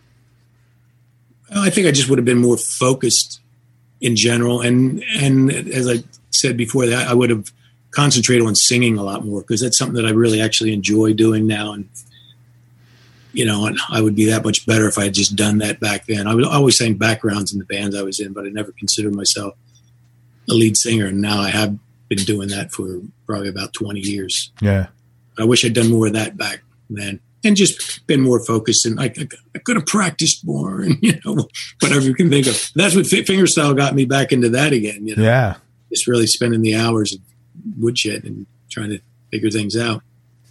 I think I just would have been more focused in general. And as I said before, that I would have concentrated on singing a lot more, because that's something that I really actually enjoy doing now. And, and I would be that much better if I had just done that back then. I always sang backgrounds in the bands I was in, but I never considered myself a lead singer. And now I have been doing that for probably about 20 years. Yeah. I wish I'd done more of that back then and just been more focused. And I could have practiced more and, whatever you can think of. That's what fingerstyle got me back into that again. Yeah. Just really spending the hours of woodshed and trying to figure things out.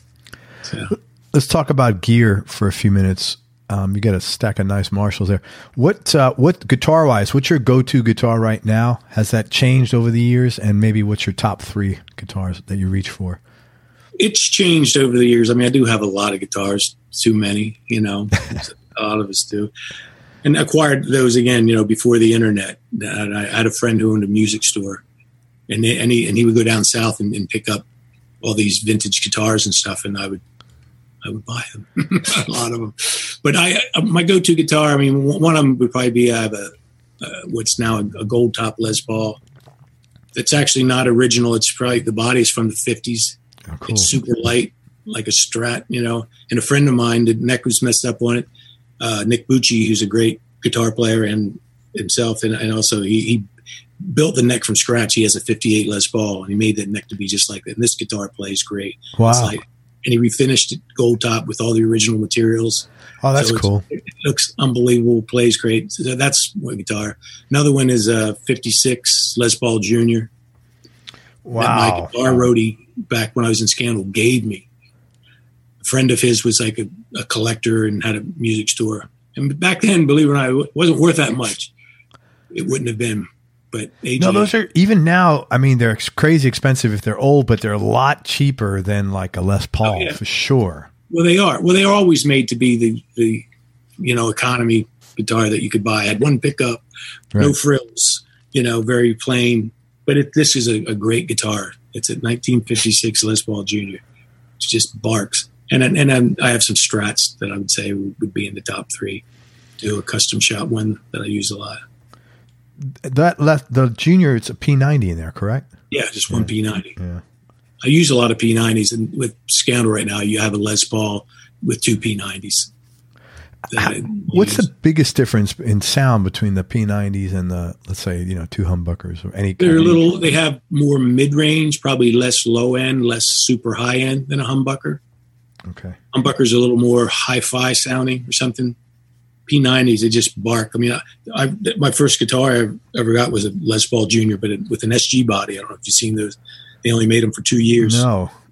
So. Let's talk about gear for a few minutes. You got a stack of nice Marshalls there. What guitar wise, what's your go-to guitar right now? Has that changed over the years? And maybe what's your top 3 guitars that you reach for? It's changed over the years. I mean, I do have a lot of guitars, too many, a lot of us do. And acquired those again, before the internet. I had a friend who owned a music store, and he would go down south and pick up all these vintage guitars and stuff, and I would buy them, a lot of them. But my go-to guitar, I mean, one of them would probably be, I have what's now a gold top Les Paul. It's actually not original. It's probably, the body is from the 50s. Oh, cool. It's super light, like a Strat, And a friend of mine, the neck was messed up on it. Nick Bucci, who's a great guitar player and himself, and also he built the neck from scratch. He has a 58 Les Paul, and he made that neck to be just like that. And this guitar plays great. Wow. And he refinished it gold top with all the original materials. Oh, that's cool. It looks unbelievable, plays great. So that's one guitar. Another one is a 56 Les Paul Jr. Wow. That my guitar roadie back when I was in Scandal gave me. A friend of his was like a collector and had a music store. And back then, believe it or not, it wasn't worth that much. It wouldn't have been. But AJ, no, those are, even now, I mean, they're crazy expensive if they're old, but they're a lot cheaper than like a Les Paul, for sure. Well, they are. Well, they are always made to be the economy guitar that you could buy. I had one pickup, no frills, very plain. But this is a great guitar. It's a 1956 Les Paul Jr. It just barks. And I have some Strats that I would say would be in the top 3. Do a custom shop one that I use a lot. The Junior, it's a P90 in there, correct? Yeah, just one P90. Yeah. I use a lot of P90s, and with Scandal right now, you have a Les Paul with 2 P90s. What's the biggest difference in sound between the P90s and the, let's say, 2 humbuckers or any? They have more mid-range, probably less low-end, less super high-end than a humbucker. Okay. Humbuckers are a little more hi-fi sounding or something. P90s, they just bark. I mean, my first guitar I ever got was a Les Paul Jr., but with an SG body. I don't know if you've seen those. They only made them for 2 years. No.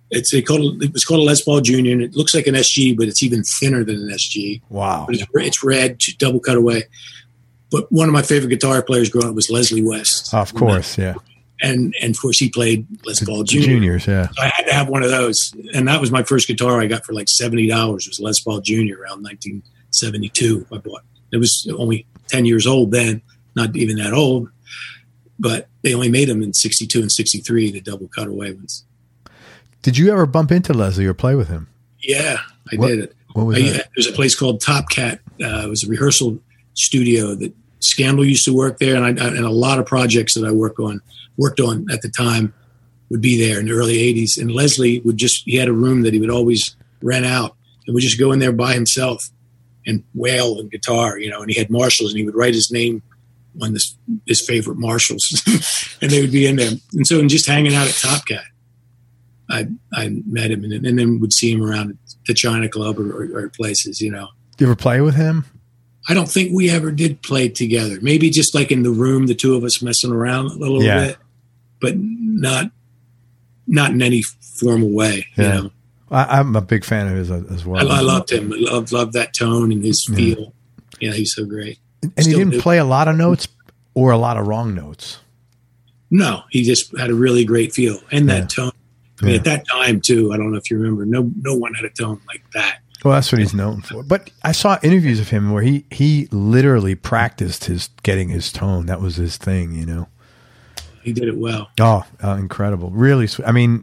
It was called a Les Paul Junior, and it looks like an SG, but it's even thinner than an SG. Wow. But it's red, double cutaway. But one of my favorite guitar players growing up was Leslie West. Of course, yeah. And of course he played Les Paul Junior. Juniors, yeah. So I had to have one of those, and that was my first guitar I got for like $70. Was Les Paul Junior around 1972. I bought. It was only 10 years old then, not even that old, but they only made them in 62 and 63, the double cutaway ones. Did you ever bump into Leslie or play with him? Yeah, I did. What was that? There's a place called Top Cat. It was a rehearsal studio that Scandal used to work there, and a lot of projects that I worked on at the time would be there in the early 80s. And Leslie he had a room that he would always rent out and would just go in there by himself and wail and guitar, and he had Marshalls, and he would write his name on his favorite Marshalls and they would be in there. And so in just hanging out at Top Cat, I met him and then would see him around the China Club or places, You ever play with him? I don't think we ever did play together. Maybe just like in the room, the two of us messing around a little bit, but not in any formal way. Yeah. I'm a big fan of his as well. I loved him. I loved that tone and his feel. Yeah, he's so great. And he didn't play a lot of notes or a lot of wrong notes. No, he just had a really great feel and that tone. I mean, at that time too, I don't know if you remember, no one had a tone like that. Well, that's what he's known for. But I saw interviews of him where he literally practiced getting his tone. That was his thing, He did it well. Oh, incredible. Really sweet. I mean,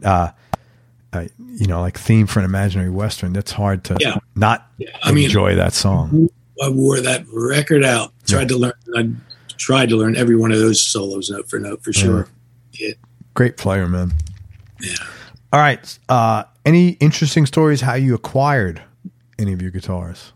like Theme for an Imaginary Western, that's hard to not enjoy that song. I wore that record out. I tried to learn every one of those solos note for sure. Yeah. Great player, man. Yeah. All right. Any interesting stories how you acquired any of your guitars?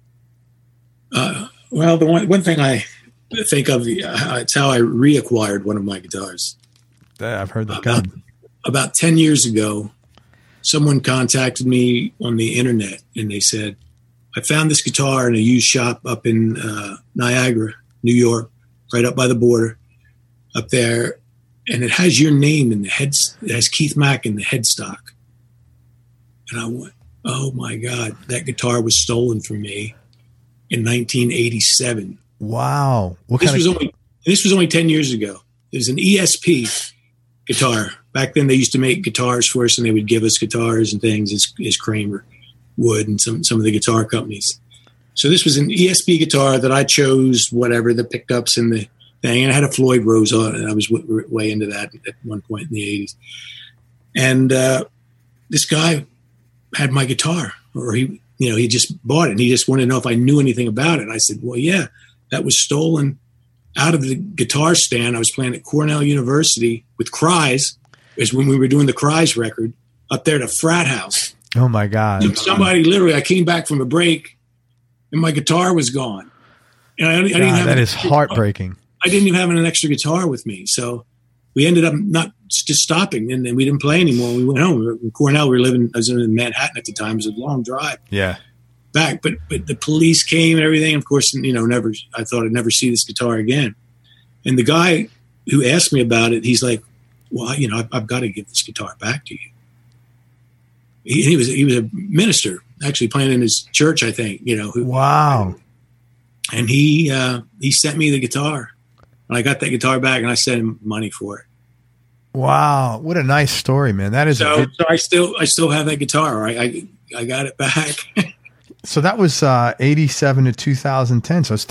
Well, the one thing I think of, it's how I reacquired one of my guitars. I've heard that. About 10 years ago, someone contacted me on the internet and they said, I found this guitar in a used shop up in Niagara, New York, right up by the border up there. And it has your name in the head. It has Keith Mack in the headstock. And I went, oh my God, that guitar was stolen from me in 1987. Wow. This was only 10 years ago. It was an ESP guitar. Back then they used to make guitars for us and they would give us guitars and things as Kramer would and some of the guitar companies. So this was an ESP guitar that I chose, whatever, the pickups and the thing. And I had a Floyd Rose on it. And I was way into that at one point in the 80s. And this guy had my guitar, or he just bought it and he just wanted to know if I knew anything about it. And I said, well, yeah, that was stolen out of the guitar stand. I was playing at Cornell University with Cries, is when we were doing the Cries record up there at a frat house. Oh my God. And somebody literally, I came back from a break and my guitar was gone. And I didn't have that is heartbreaking. I didn't even have an extra guitar with me. So we ended up not just stopping and then we didn't play anymore. We went home. In Cornell, I was in Manhattan at the time. It was a long drive. Yeah. Back, but the police came and everything. Of course, I thought I'd never see this guitar again. And the guy who asked me about it, he's like, well, I've got to give this guitar back to you. He was a minister, actually playing in his church, I think, Wow. And he sent me the guitar and I got that guitar back and I sent him money for it. Wow. What a nice story, man. That is so I still have that guitar. I got it back. So that was 87 to 2010. So it's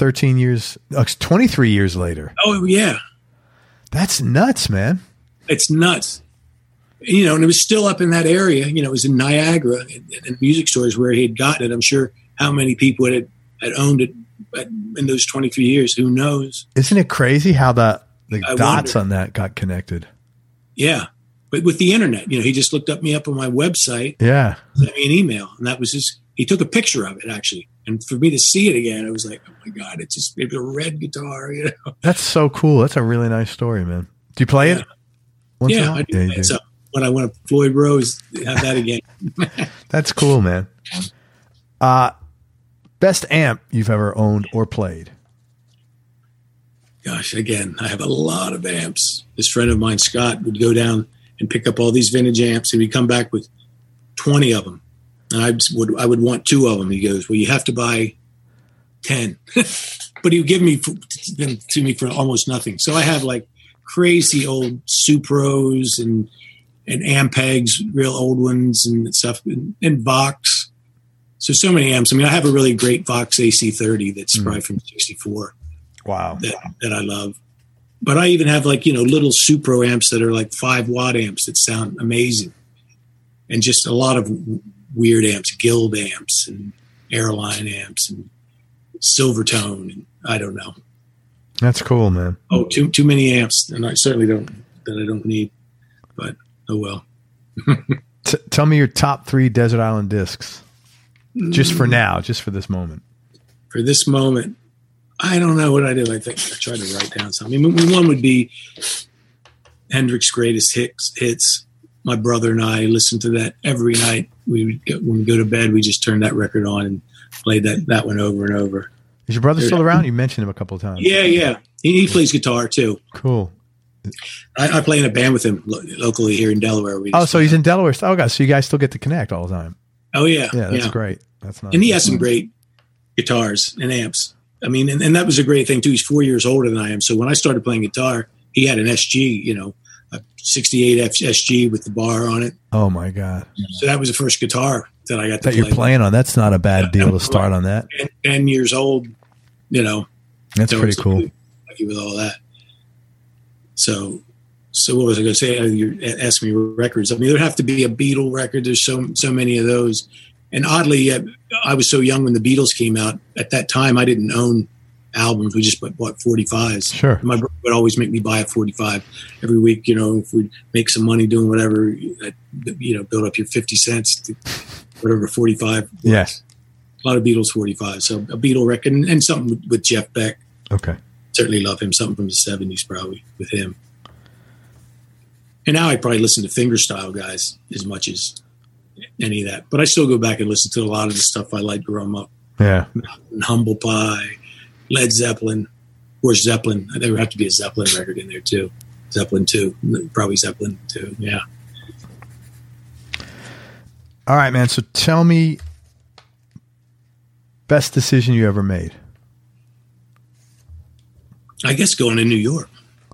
23 years later. Oh, yeah. That's nuts, man. It's nuts. And it was still up in that area. It was in Niagara and music stores where he had gotten it. I'm sure how many people had owned it in those 23 years. Who knows? Isn't it crazy how the dots on that got connected? Yeah. But with the internet, he just looked me up on my website. Yeah. Sent me an email. And that was he took a picture of it, actually. And for me to see it again, I was like, oh my God, it's a red guitar, That's so cool. That's a really nice story, man. Do you play it? Yeah, I do. Yeah, so when I went to Floyd Rose, have that again. That's cool, man. Best amp you've ever owned or played? Gosh, again, I have a lot of amps. This friend of mine, Scott, would go down and pick up all these vintage amps. And he'd come back with 20 of them. And I would want 2 of them. He goes, well, you have to buy 10. But he would give them to me for almost nothing. So I have like crazy old Supros and Ampegs, real old ones and stuff, and Vox. So many amps. I mean, I have a really great Vox AC30 that's probably from 64. Wow. That I love. But I even have like, little Supro amps that are like 5-watt amps that sound amazing. And just a lot of weird amps, Guild amps and Airline amps and Silvertone. And I don't know. That's cool, man. Oh, too many amps. And I certainly don't need, but oh well. Tell me your top 3 Desert Island discs. Just for now, just for this moment. For this moment, I don't know what I do. I think I tried to write down something. I mean, one would be Hendrix's greatest hits. My brother and I listened to that every night. When we go to bed, we just turned that record on and played that one over and over. Is your brother still around? You mentioned him a couple of times. Yeah. He plays guitar too. Cool. I play in a band with him locally here in Delaware. So he's in Delaware. Oh, God. So you guys still get to connect all the time. Oh, yeah. Yeah, that's great. That's nice. And he has some great guitars and amps. I mean, and that was a great thing too. He's 4 years older than I am. So when I started playing guitar, he had an SG, a 68 SG with the bar on it. Oh my God. So that was the first guitar that I got to play. You're playing on. That's not a bad deal to start on that. 10 years old, That's pretty cool. Lucky with all that. So what was I going to say? You asked me records. I mean, there'd have to be a Beatle record. There's so many of those. And oddly, I was so young when the Beatles came out. At that time, I didn't own albums. We just bought 45s. Sure. My brother would always make me buy a 45 every week. If we'd make some money doing whatever, build up your 50 cents to whatever 45 was. Yes. A lot of Beatles 45. So a Beatle record and something with Jeff Beck. Okay. Certainly love him. Something from the 70s probably with him. And now I probably listen to fingerstyle guys as much as any of that. But I still go back and listen to a lot of the stuff I liked growing up. Yeah. Humble Pie, Led Zeppelin. Of course, Zeppelin. There would have to be a Zeppelin record in there too. Zeppelin 2. Probably Zeppelin 2. Yeah. All right, man. So tell me, best decision you ever made? I guess going to New York.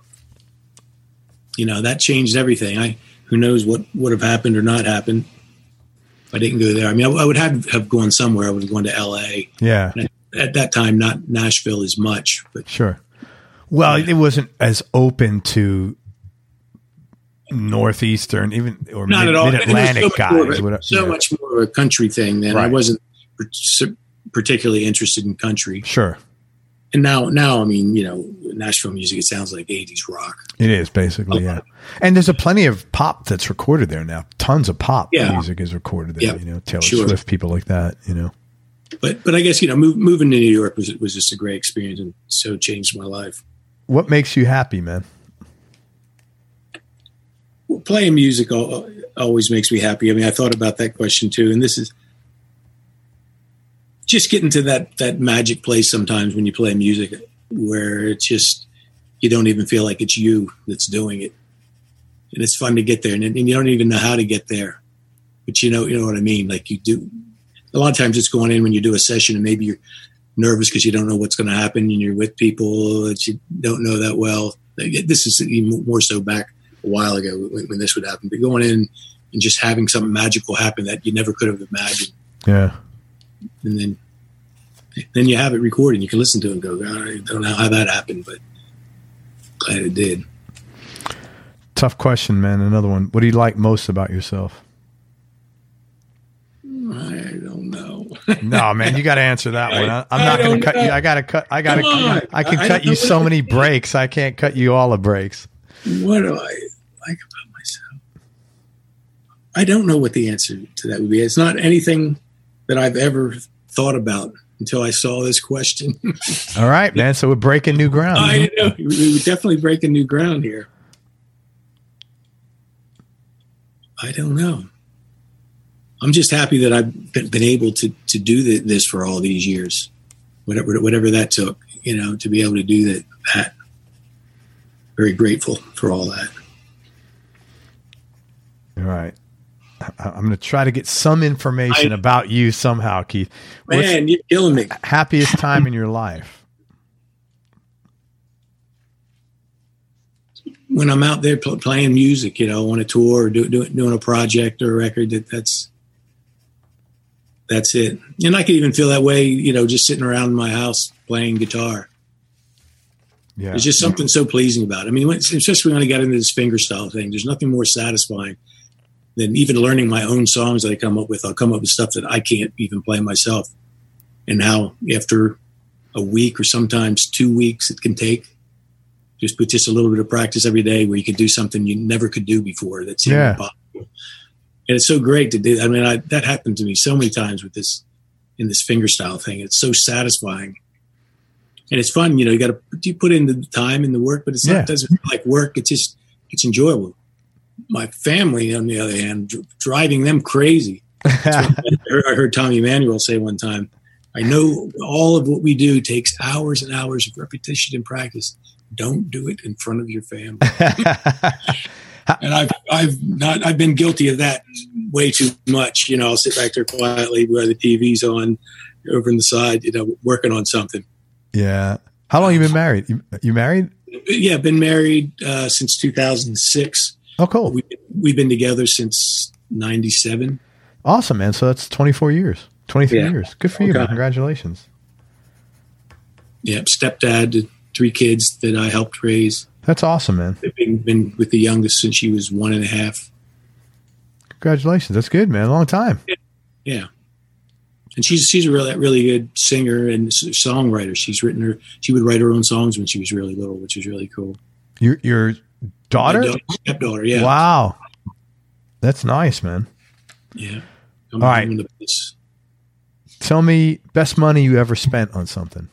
That changed everything. Who knows what would have happened or not happened if I didn't go there. I mean, I would have gone somewhere. I would have gone to L.A. Yeah. At that time, not Nashville as much. But sure. Well, it wasn't as open to Northeastern, even or not at all. Mid-Atlantic guys. Much more of a country thing then. Right. I wasn't particularly interested in country. Sure. And now, I mean, Nashville music, it sounds like 80s rock. It is basically, yeah. And there's plenty of pop that's recorded there now. Tons of pop music is recorded there. Taylor Swift, people like that. But I guess moving to New York was just a great experience and so changed my life. What makes you happy, man? Well, playing music always makes me happy. I mean, I thought about that question too, and this is just getting to that magic place sometimes when you play music where it's just you don't even feel like it's you that's doing it, and it's fun to get there, and you don't even know how to get there, but you know what I mean. Like you do. A lot of times, it's going in when you do a session, and maybe you're nervous because you don't know what's going to happen, and you're with people that you don't know that well. This is even more so back a while ago when this would happen. But going in and just having something magical happen that you never could have imagined. Yeah. And then you have it recorded. You can listen to it and go, I don't know how that happened, but glad it did. Tough question, man. Another one. What do you like most about yourself? I don't know. No, man, you got to answer that one. I'm not going to cut you. I can cut you so many breaks. I can't cut you all the breaks. What do I like about myself? I don't know what the answer to that would be. It's not anything that I've ever thought about until I saw this question. All right, man. So we're breaking new ground. I know. We're definitely breaking new ground here. I don't know. I'm just happy that I've been able to do this for all these years, whatever that took, to be able to do that. Very grateful for all that. All right. I'm going to try to get some information about you somehow, Keith. Man, you're killing me. Happiest time in your life? When I'm out there playing music, on a tour or doing a project or a record, that's it. And I could even feel that way, just sitting around in my house playing guitar. Yeah. There's just something so pleasing about it. I mean, especially when I got into this fingerstyle thing, there's nothing more satisfying than even learning my own songs that I come up with. I'll come up with stuff that I can't even play myself. And now after a week or sometimes 2 weeks, it can take just with just a little bit of practice every day where you could do something you never could do before. That's impossible. And it's so great to do. I mean, that happened to me so many times in this fingerstyle thing. It's so satisfying. And it's fun, you put in the time and the work, but it doesn't feel like work. It's enjoyable. My family, on the other hand, driving them crazy. I heard Tommy Emmanuel say one time, I know all of what we do takes hours and hours of repetition and practice. Don't do it in front of your family. And I've been guilty of that way too much. I'll sit back there quietly where the TV's on over on the side, working on something. Yeah. How long have you been married? You married? Yeah, been married since 2006. Oh, cool. We've been together since 97. Awesome, man. So that's 24 years, 23 years. Good for you, man. Congratulations. Yeah, stepdad to 3 kids that I helped raise. That's awesome, man. I've been with the youngest since she was 1.5. Congratulations. That's good, man. A long time. Yeah. And she's a really good singer and songwriter. She would write her own songs when she was really little, which was really cool. Your daughter? Stepdaughter, yeah. Wow. That's nice, man. Yeah. All right. Tell me best money you ever spent on something.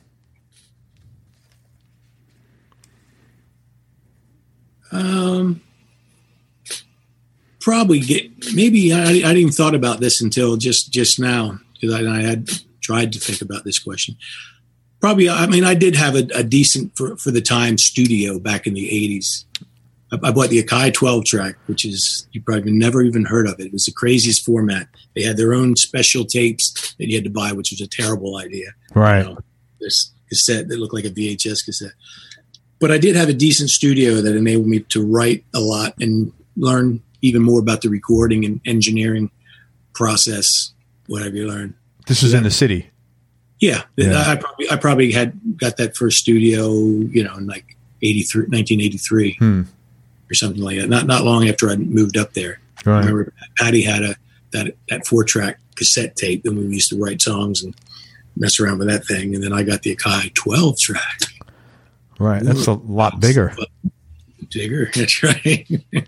Probably maybe I didn't even thought about this until just now. Because I had tried to think about this question. Probably, I mean, I did have a decent, for the time, studio back in the 80s. I bought the Akai 12 track, which is, you probably never even heard of it. It was the craziest format. They had their own special tapes that you had to buy, which was a terrible idea. Right. This cassette that looked like a VHS cassette. But I did have a decent studio that enabled me to write a lot and learn even more about the recording and engineering process. Whatever you learn. This was in the city. Yeah. I probably had got that first studio, in like 1983 or something like that. Not long after I moved up there. Right. I remember Patty had that 4-track cassette tape, and we used to write songs and mess around with that thing. And then I got the Akai 12 track. Right. That's a lot bigger. Bigger. That's right.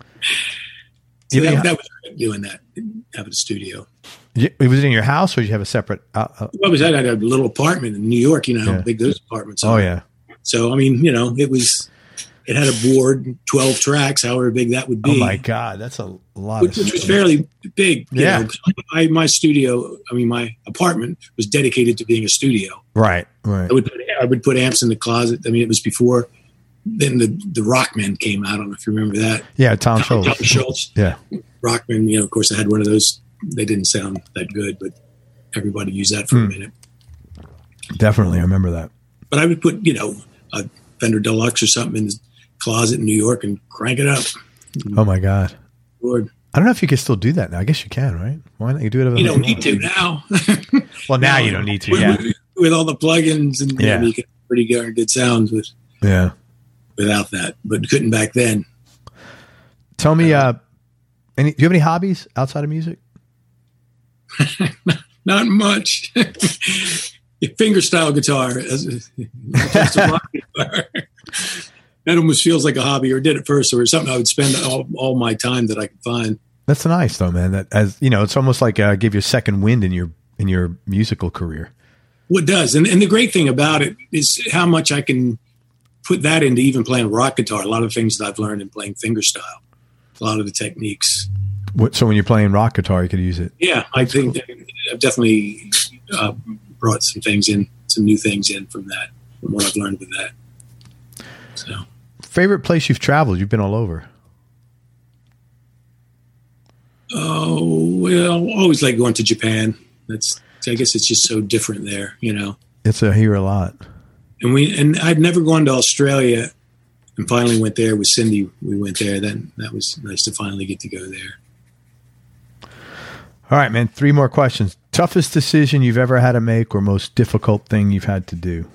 So that was great doing that, having a studio. Was it in your house, or did you have a separate? What was that? I had a little apartment in New York. How big those apartments are. Oh yeah. So I mean, it had a board, 12 tracks, however big that would be. Oh my God, that's a lot. Which was fairly big. My studio, my apartment was dedicated to being a studio. Right. Right. I would put amps in the closet. I mean, it was before. Then the Rockman came out. I don't know if you remember that. Yeah, Tom Schultz. Tom Schultz. Yeah. Rockman. Of course, I had one of those. They didn't sound that good, but everybody used that for a minute. Definitely, I remember that. But I would put, a Fender Deluxe or something in the closet in New York and crank it up. Oh my God! Lord. I don't know if you can still do that now. I guess you can, right? Why not? You do it. You don't need to now. Well, now you don't need to. Yeah. With all the plugins and you get pretty good sounds without that, but couldn't back then. Tell me, do you have any hobbies outside of music? Not much. Fingerstyle guitar. That almost feels like a hobby, or did it first, or something I would spend all my time that I could find. That's nice, though, man. That, as you know, it's almost like give you a second wind in your musical career. Well, it does, and the great thing about it is how much I can put that into even playing rock guitar. A lot of things that I've learned in playing fingerstyle, a lot of the techniques. So when you're playing rock guitar, you could use it. Yeah, I think I've definitely brought some new things in from what I've learned with that. So, favorite place you've traveled? You've been all over. Oh, well, I always like going to Japan. I guess it's just so different there, you know. It's a hear a lot. And I'd never gone to Australia, and finally went there with Cindy. We went there. Then that was nice to finally get to go there. All right, man. 3 more questions. Toughest decision you've ever had to make, or most difficult thing you've had to do?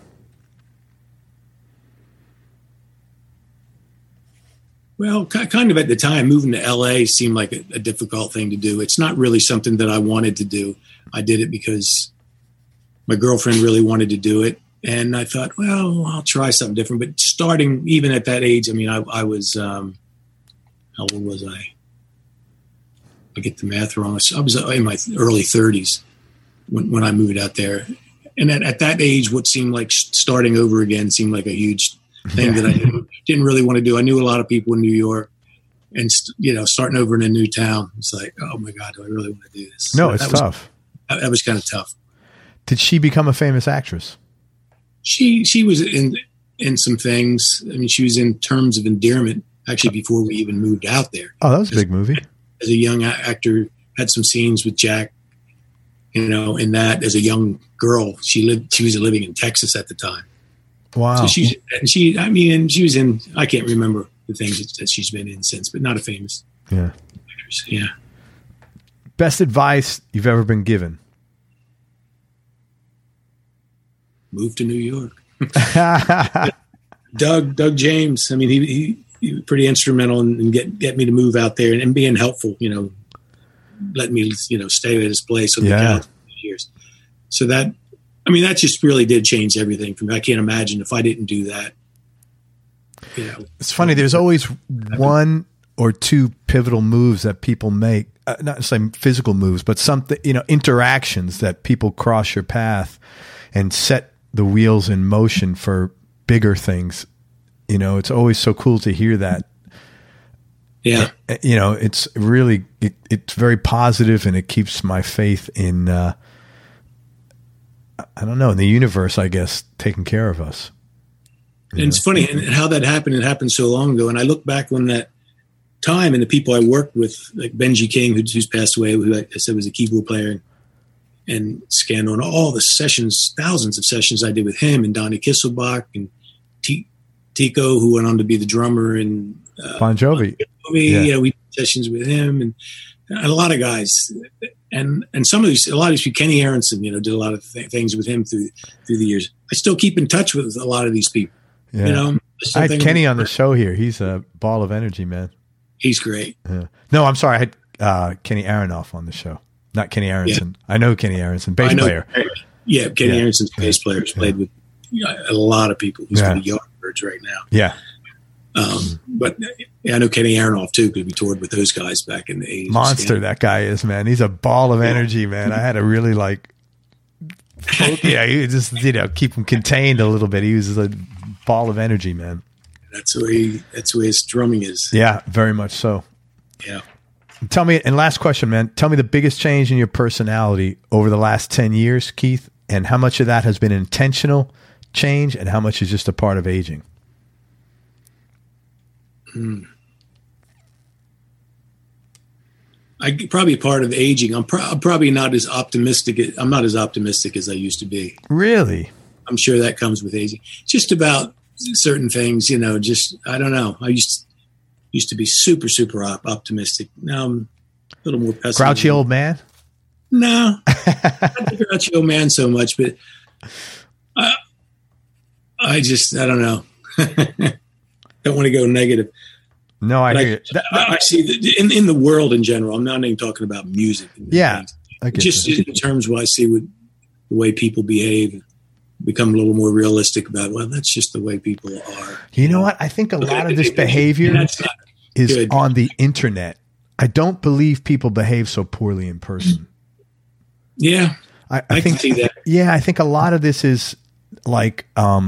Well, kind of at the time, moving to LA seemed like a difficult thing to do. It's not really something that I wanted to do. I did it because my girlfriend really wanted to do it. And I thought, well, I'll try something different. But starting even at that age, I mean, I was, how old was I? I get the math wrong. I was in my early 30s when I moved out there. And at that age, what seemed like starting over again seemed like a huge thing that I didn't really want to do. I knew a lot of people in New York, and starting over in a new town, it's like, oh my God, do I really want to do this? No, it's tough. That was kind of tough. Did she become a famous actress? She was in some things. I mean, she was in Terms of Endearment actually before we even moved out there. Oh, that was a big movie. As a young actor, had some scenes with Jack. In that as a young girl, she was living in Texas at the time. Wow. So she was in, I can't remember the things that she's been in since, but not a famous. Yeah. Actress. Yeah. Best advice you've ever been given? Move to New York. Doug James. I mean, he was pretty instrumental in get me to move out there and being helpful, let me, stay at his place on the couch for years. So that just really did change everything for me. I can't imagine if I didn't do that. It's funny. There's always 1 or 2 pivotal moves that people make, not necessarily physical moves, but something, interactions that people cross your path and set the wheels in motion for bigger things. It's always so cool to hear that. Yeah. It's really, it's very positive, and it keeps my faith in, I don't know, in the universe, I guess, taking care of us. And it's funny and how that happened. It happened so long ago. And I look back on that time and the people I worked with, like Benji King, who's passed away, who I said was a keyboard player, and scanned on all the sessions, thousands of sessions I did with him, and Donnie Kisselbach and Tico, who went on to be the drummer in Bon Jovi. We did sessions with him and a lot of guys, and a lot of these people. Kenny Aronson, did a lot of things with him through the years. I still keep in touch with a lot of these people. Yeah. I had Kenny on the show here. He's a ball of energy, man. He's great. Yeah. No, I'm sorry. I had Kenny Aronoff on the show, not Kenny Aronson. Yeah. I know Kenny Aronson, bass player. Yeah, Kenny Aronson's bass player. He's played with a lot of people. He's with the Yardbirds right now. Yeah. But I know Kenny Aronoff too, because we toured with those guys back in the 80s. Monster, that guy is, man. He's a ball of energy, man. I had to really he just, keep him contained a little bit. He was a ball of energy, man. That's the way his drumming is. Yeah, very much so. Yeah. Tell me, and last question, man, tell me the biggest change in your personality over the last 10 years, Keith, and how much of that has been intentional change and how much is just a part of aging? Probably part of aging. I'm probably not as optimistic. I'm not as optimistic as I used to be. Really? I'm sure that comes with aging. Just about certain things, just, I don't know. I used to be super, super optimistic. Now I'm a little more pessimistic. Grouchy old man? No, not the grouchy old man so much, but I don't know. Don't want to go negative. No, I hear you. I see that in the world in general. I'm not even talking about music. Yeah. Just in terms of what I see with the way people behave, become a little more realistic about, well, that's just the way people are. You know what? I think a lot of this behavior is on the internet. I don't believe people behave so poorly in person. Yeah. I think, can see that. Yeah, I think a lot of this is like,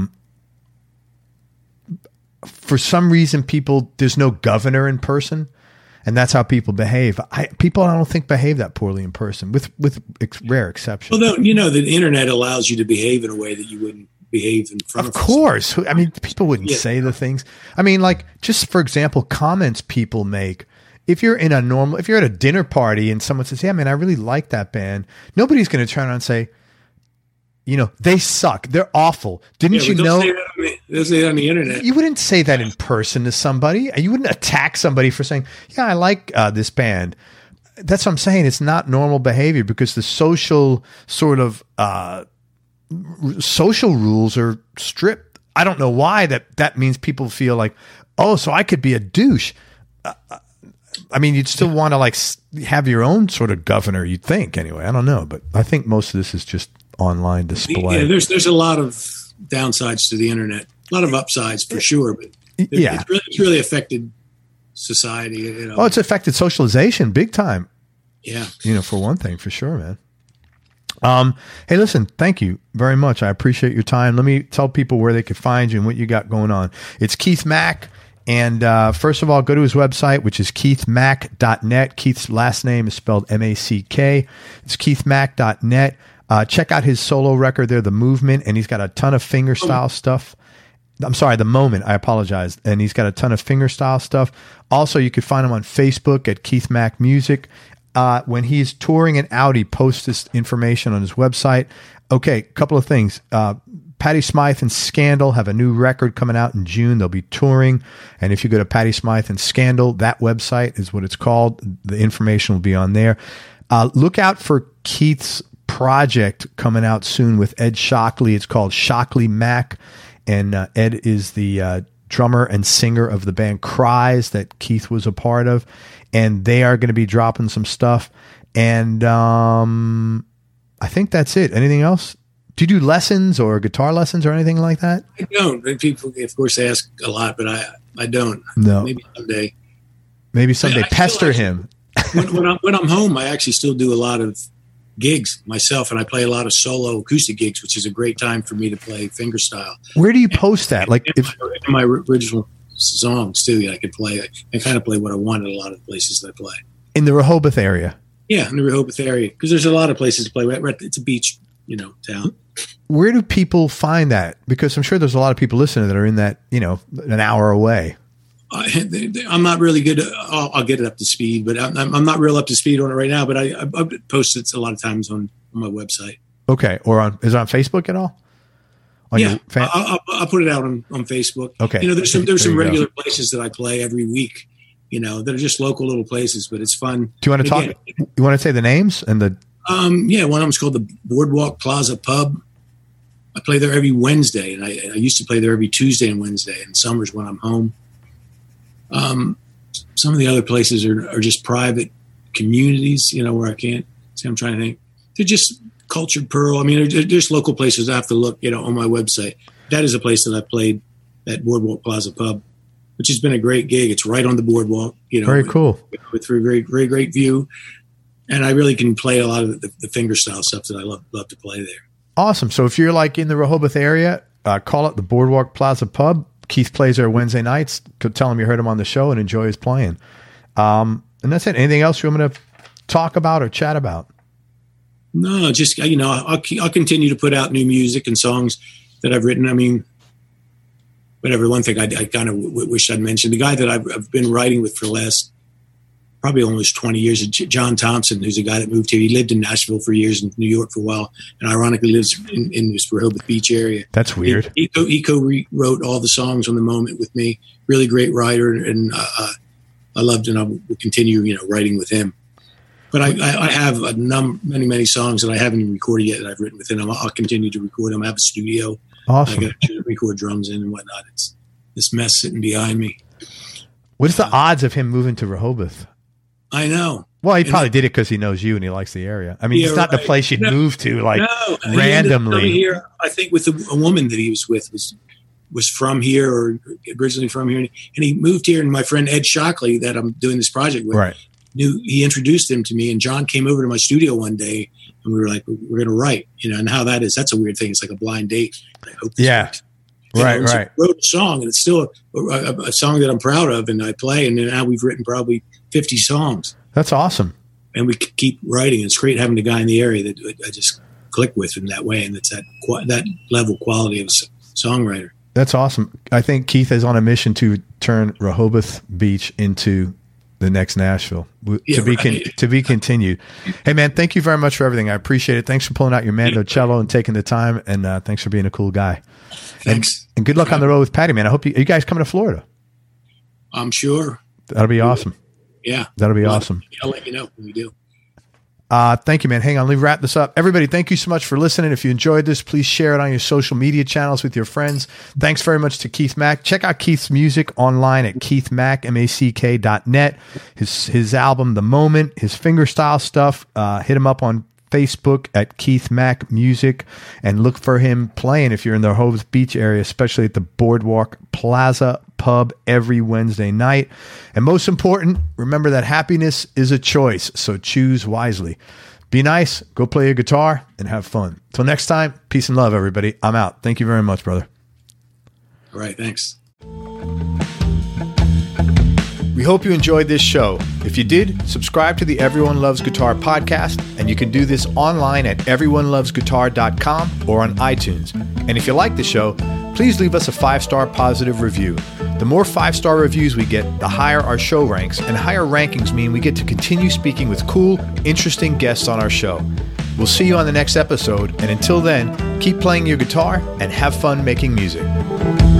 for some reason, there's no governor in person, and that's how people behave. People I don't think behave that poorly in person, with rare exceptions. Well, the internet allows you to behave in a way that you wouldn't behave in front of. Of course, people wouldn't say the things. I mean, like, just for example, comments people make if you're at a dinner party and someone says, yeah, man, I really like that band, nobody's going to turn around and say, they suck. They're awful. Didn't you know? They'll say it on the internet. You wouldn't say that in person to somebody. You wouldn't attack somebody for saying, yeah, I like this band. That's what I'm saying. It's not normal behavior because the social sort of social rules are stripped. I don't know why that means people feel like, oh, so I could be a douche. I mean, you'd still want to like have your own sort of governor, you'd think anyway. I don't know, but I think most of this is just online display. Yeah, there's a lot of downsides to the internet, a lot of upsides for sure, but it's really affected society. Oh, it's affected socialization big time. Yeah, for one thing, for sure, man. Hey, listen, thank you very much. I appreciate your time. Let me tell people where they could find you and what you got going on. It's Keith Mack. And first of all, go to his website, which is keithmack.net. Keith's last name is spelled M-A-C-K. It's keithmack.net. Check out his solo record there, The Movement, and he's got a ton of fingerstyle stuff. I'm sorry, The Moment. I apologize. And he's got a ton of fingerstyle stuff. Also, you can find him on Facebook at Keith Mack Music. When he's touring and out, he posts this information on his website. Okay, a couple of things. Patti Smythe and Scandal have a new record coming out in June. They'll be touring. And if you go to Patti Smythe and Scandal, that website is what it's called. The information will be on there. Look out for Keith's project coming out soon with Ed Shockley. It's called Shockley Mack. And Ed is the drummer and singer of the band Cries that Keith was a part of. And they are going to be dropping some stuff. And I think that's it. Anything else? Do you do lessons or guitar lessons or anything like that? I don't. People, of course, ask a lot, but I don't. No. Maybe someday. I Pester him. when I'm home, I actually still do a lot of gigs myself, and I play a lot of solo acoustic gigs, which is a great time for me to play fingerstyle. Where do you post that? Like in my original songs too. I can play. I kind of play what I want in a lot of places that I play. In the Rehoboth area. Yeah, in the Rehoboth area, because there's a lot of places to play. It's a beach, town. Where do people find that? Because I'm sure there's a lot of people listening that are in that, an hour away. I'm not really good. I'll get it up to speed, but I'm not real up to speed on it right now. But I post it a lot of times on my website. Okay, or is it on Facebook at all? I'll put it out on Facebook. Okay, there's some regular places that I play every week. They're just local little places, but it's fun. Do you want to talk? You want to say the names and the? One of them's called the Boardwalk Plaza Pub. I play there every Wednesday, and I used to play there every Tuesday and Wednesday in summers when I'm home. Some of the other places are just private communities, where I can't see. I'm trying to think. They're just Cultured Pearl. I mean, there's local places I have to look, on my website. That is a place that I played at Boardwalk Plaza Pub, which has been a great gig. It's right on the boardwalk, Very cool. With a very, very great view. And I really can play a lot of the fingerstyle stuff that I love to play there. Awesome. So if you're like in the Rehoboth area, call it the Boardwalk Plaza Pub. Keith plays there Wednesday nights. Tell him you heard him on the show and enjoy his playing. And that's it. Anything else you want me to talk about or chat about? No, just, I'll continue to put out new music and songs that I've written. I mean, whatever. One thing I kind of wish I'd mentioned, the guy that I've been writing with for the last probably almost 20 years, John Thompson, who's a guy that moved here. He lived in Nashville for years and New York for a while, and ironically lives in this Rehoboth Beach area. That's weird. He co-wrote all the songs on The Moment with me. Really great writer, and I loved, and I will continue, writing with him. But I have many songs that I haven't even recorded yet that I've written with him. I'll continue to record them. I have a studio. Awesome. I got to record drums in and whatnot. It's this mess sitting behind me. What's the odds of him moving to Rehoboth? I know. Well, he probably did it because he knows you and he likes the area. I mean, it's not the place you'd move to randomly. Here, I think with a woman that he was with was from here or originally from here, and he moved here. And my friend Ed Shockley, that I'm doing this project with, right, he introduced him to me. And John came over to my studio one day, and we were like, "We're going to write," and how that is. That's a weird thing. It's like a blind date. I hope this works. Right. So I wrote a song, and it's still a song that I'm proud of, and I play. And now we've written probably 50 songs. That's awesome. And we keep writing. It's great having a guy in the area that I just click with in that way, and it's that level quality of a songwriter. That's awesome. I think Keith is on a mission to turn Rehoboth Beach into the next Nashville. Yeah, To be continued. Hey, man, thank you very much for everything. I appreciate it. Thanks for pulling out your Mando cello and taking the time, and thanks for being a cool guy. Thanks. And good luck on the road with Patty, man. I hope you guys coming to Florida. I'm sure. That'll be awesome. Yeah. That'll be awesome. I'll let you know when we do. Thank you, man. Hang on. Let me wrap this up. Everybody, thank you so much for listening. If you enjoyed this, please share it on your social media channels with your friends. Thanks very much to Keith Mack. Check out Keith's music online at keithmack.net. His album, The Moment, his fingerstyle stuff. Hit him up on Facebook at Keith Mack Music and look for him playing if you're in the Rehoboth Beach area, especially at the Boardwalk Plaza Pub every Wednesday night. And most important, remember that happiness is a choice, so choose wisely. Be nice, go play your guitar, and have fun. Till next time, peace and love, everybody. I'm out. Thank you very much, brother. All right, thanks. We hope you enjoyed this show. If you did, subscribe to the Everyone Loves Guitar podcast, and you can do this online at everyonelovesguitar.com or on iTunes. And if you like the show, please leave us a 5-star positive review. The more 5-star reviews we get, the higher our show ranks, and higher rankings mean we get to continue speaking with cool, interesting guests on our show. We'll see you on the next episode, and until then, keep playing your guitar and have fun making music.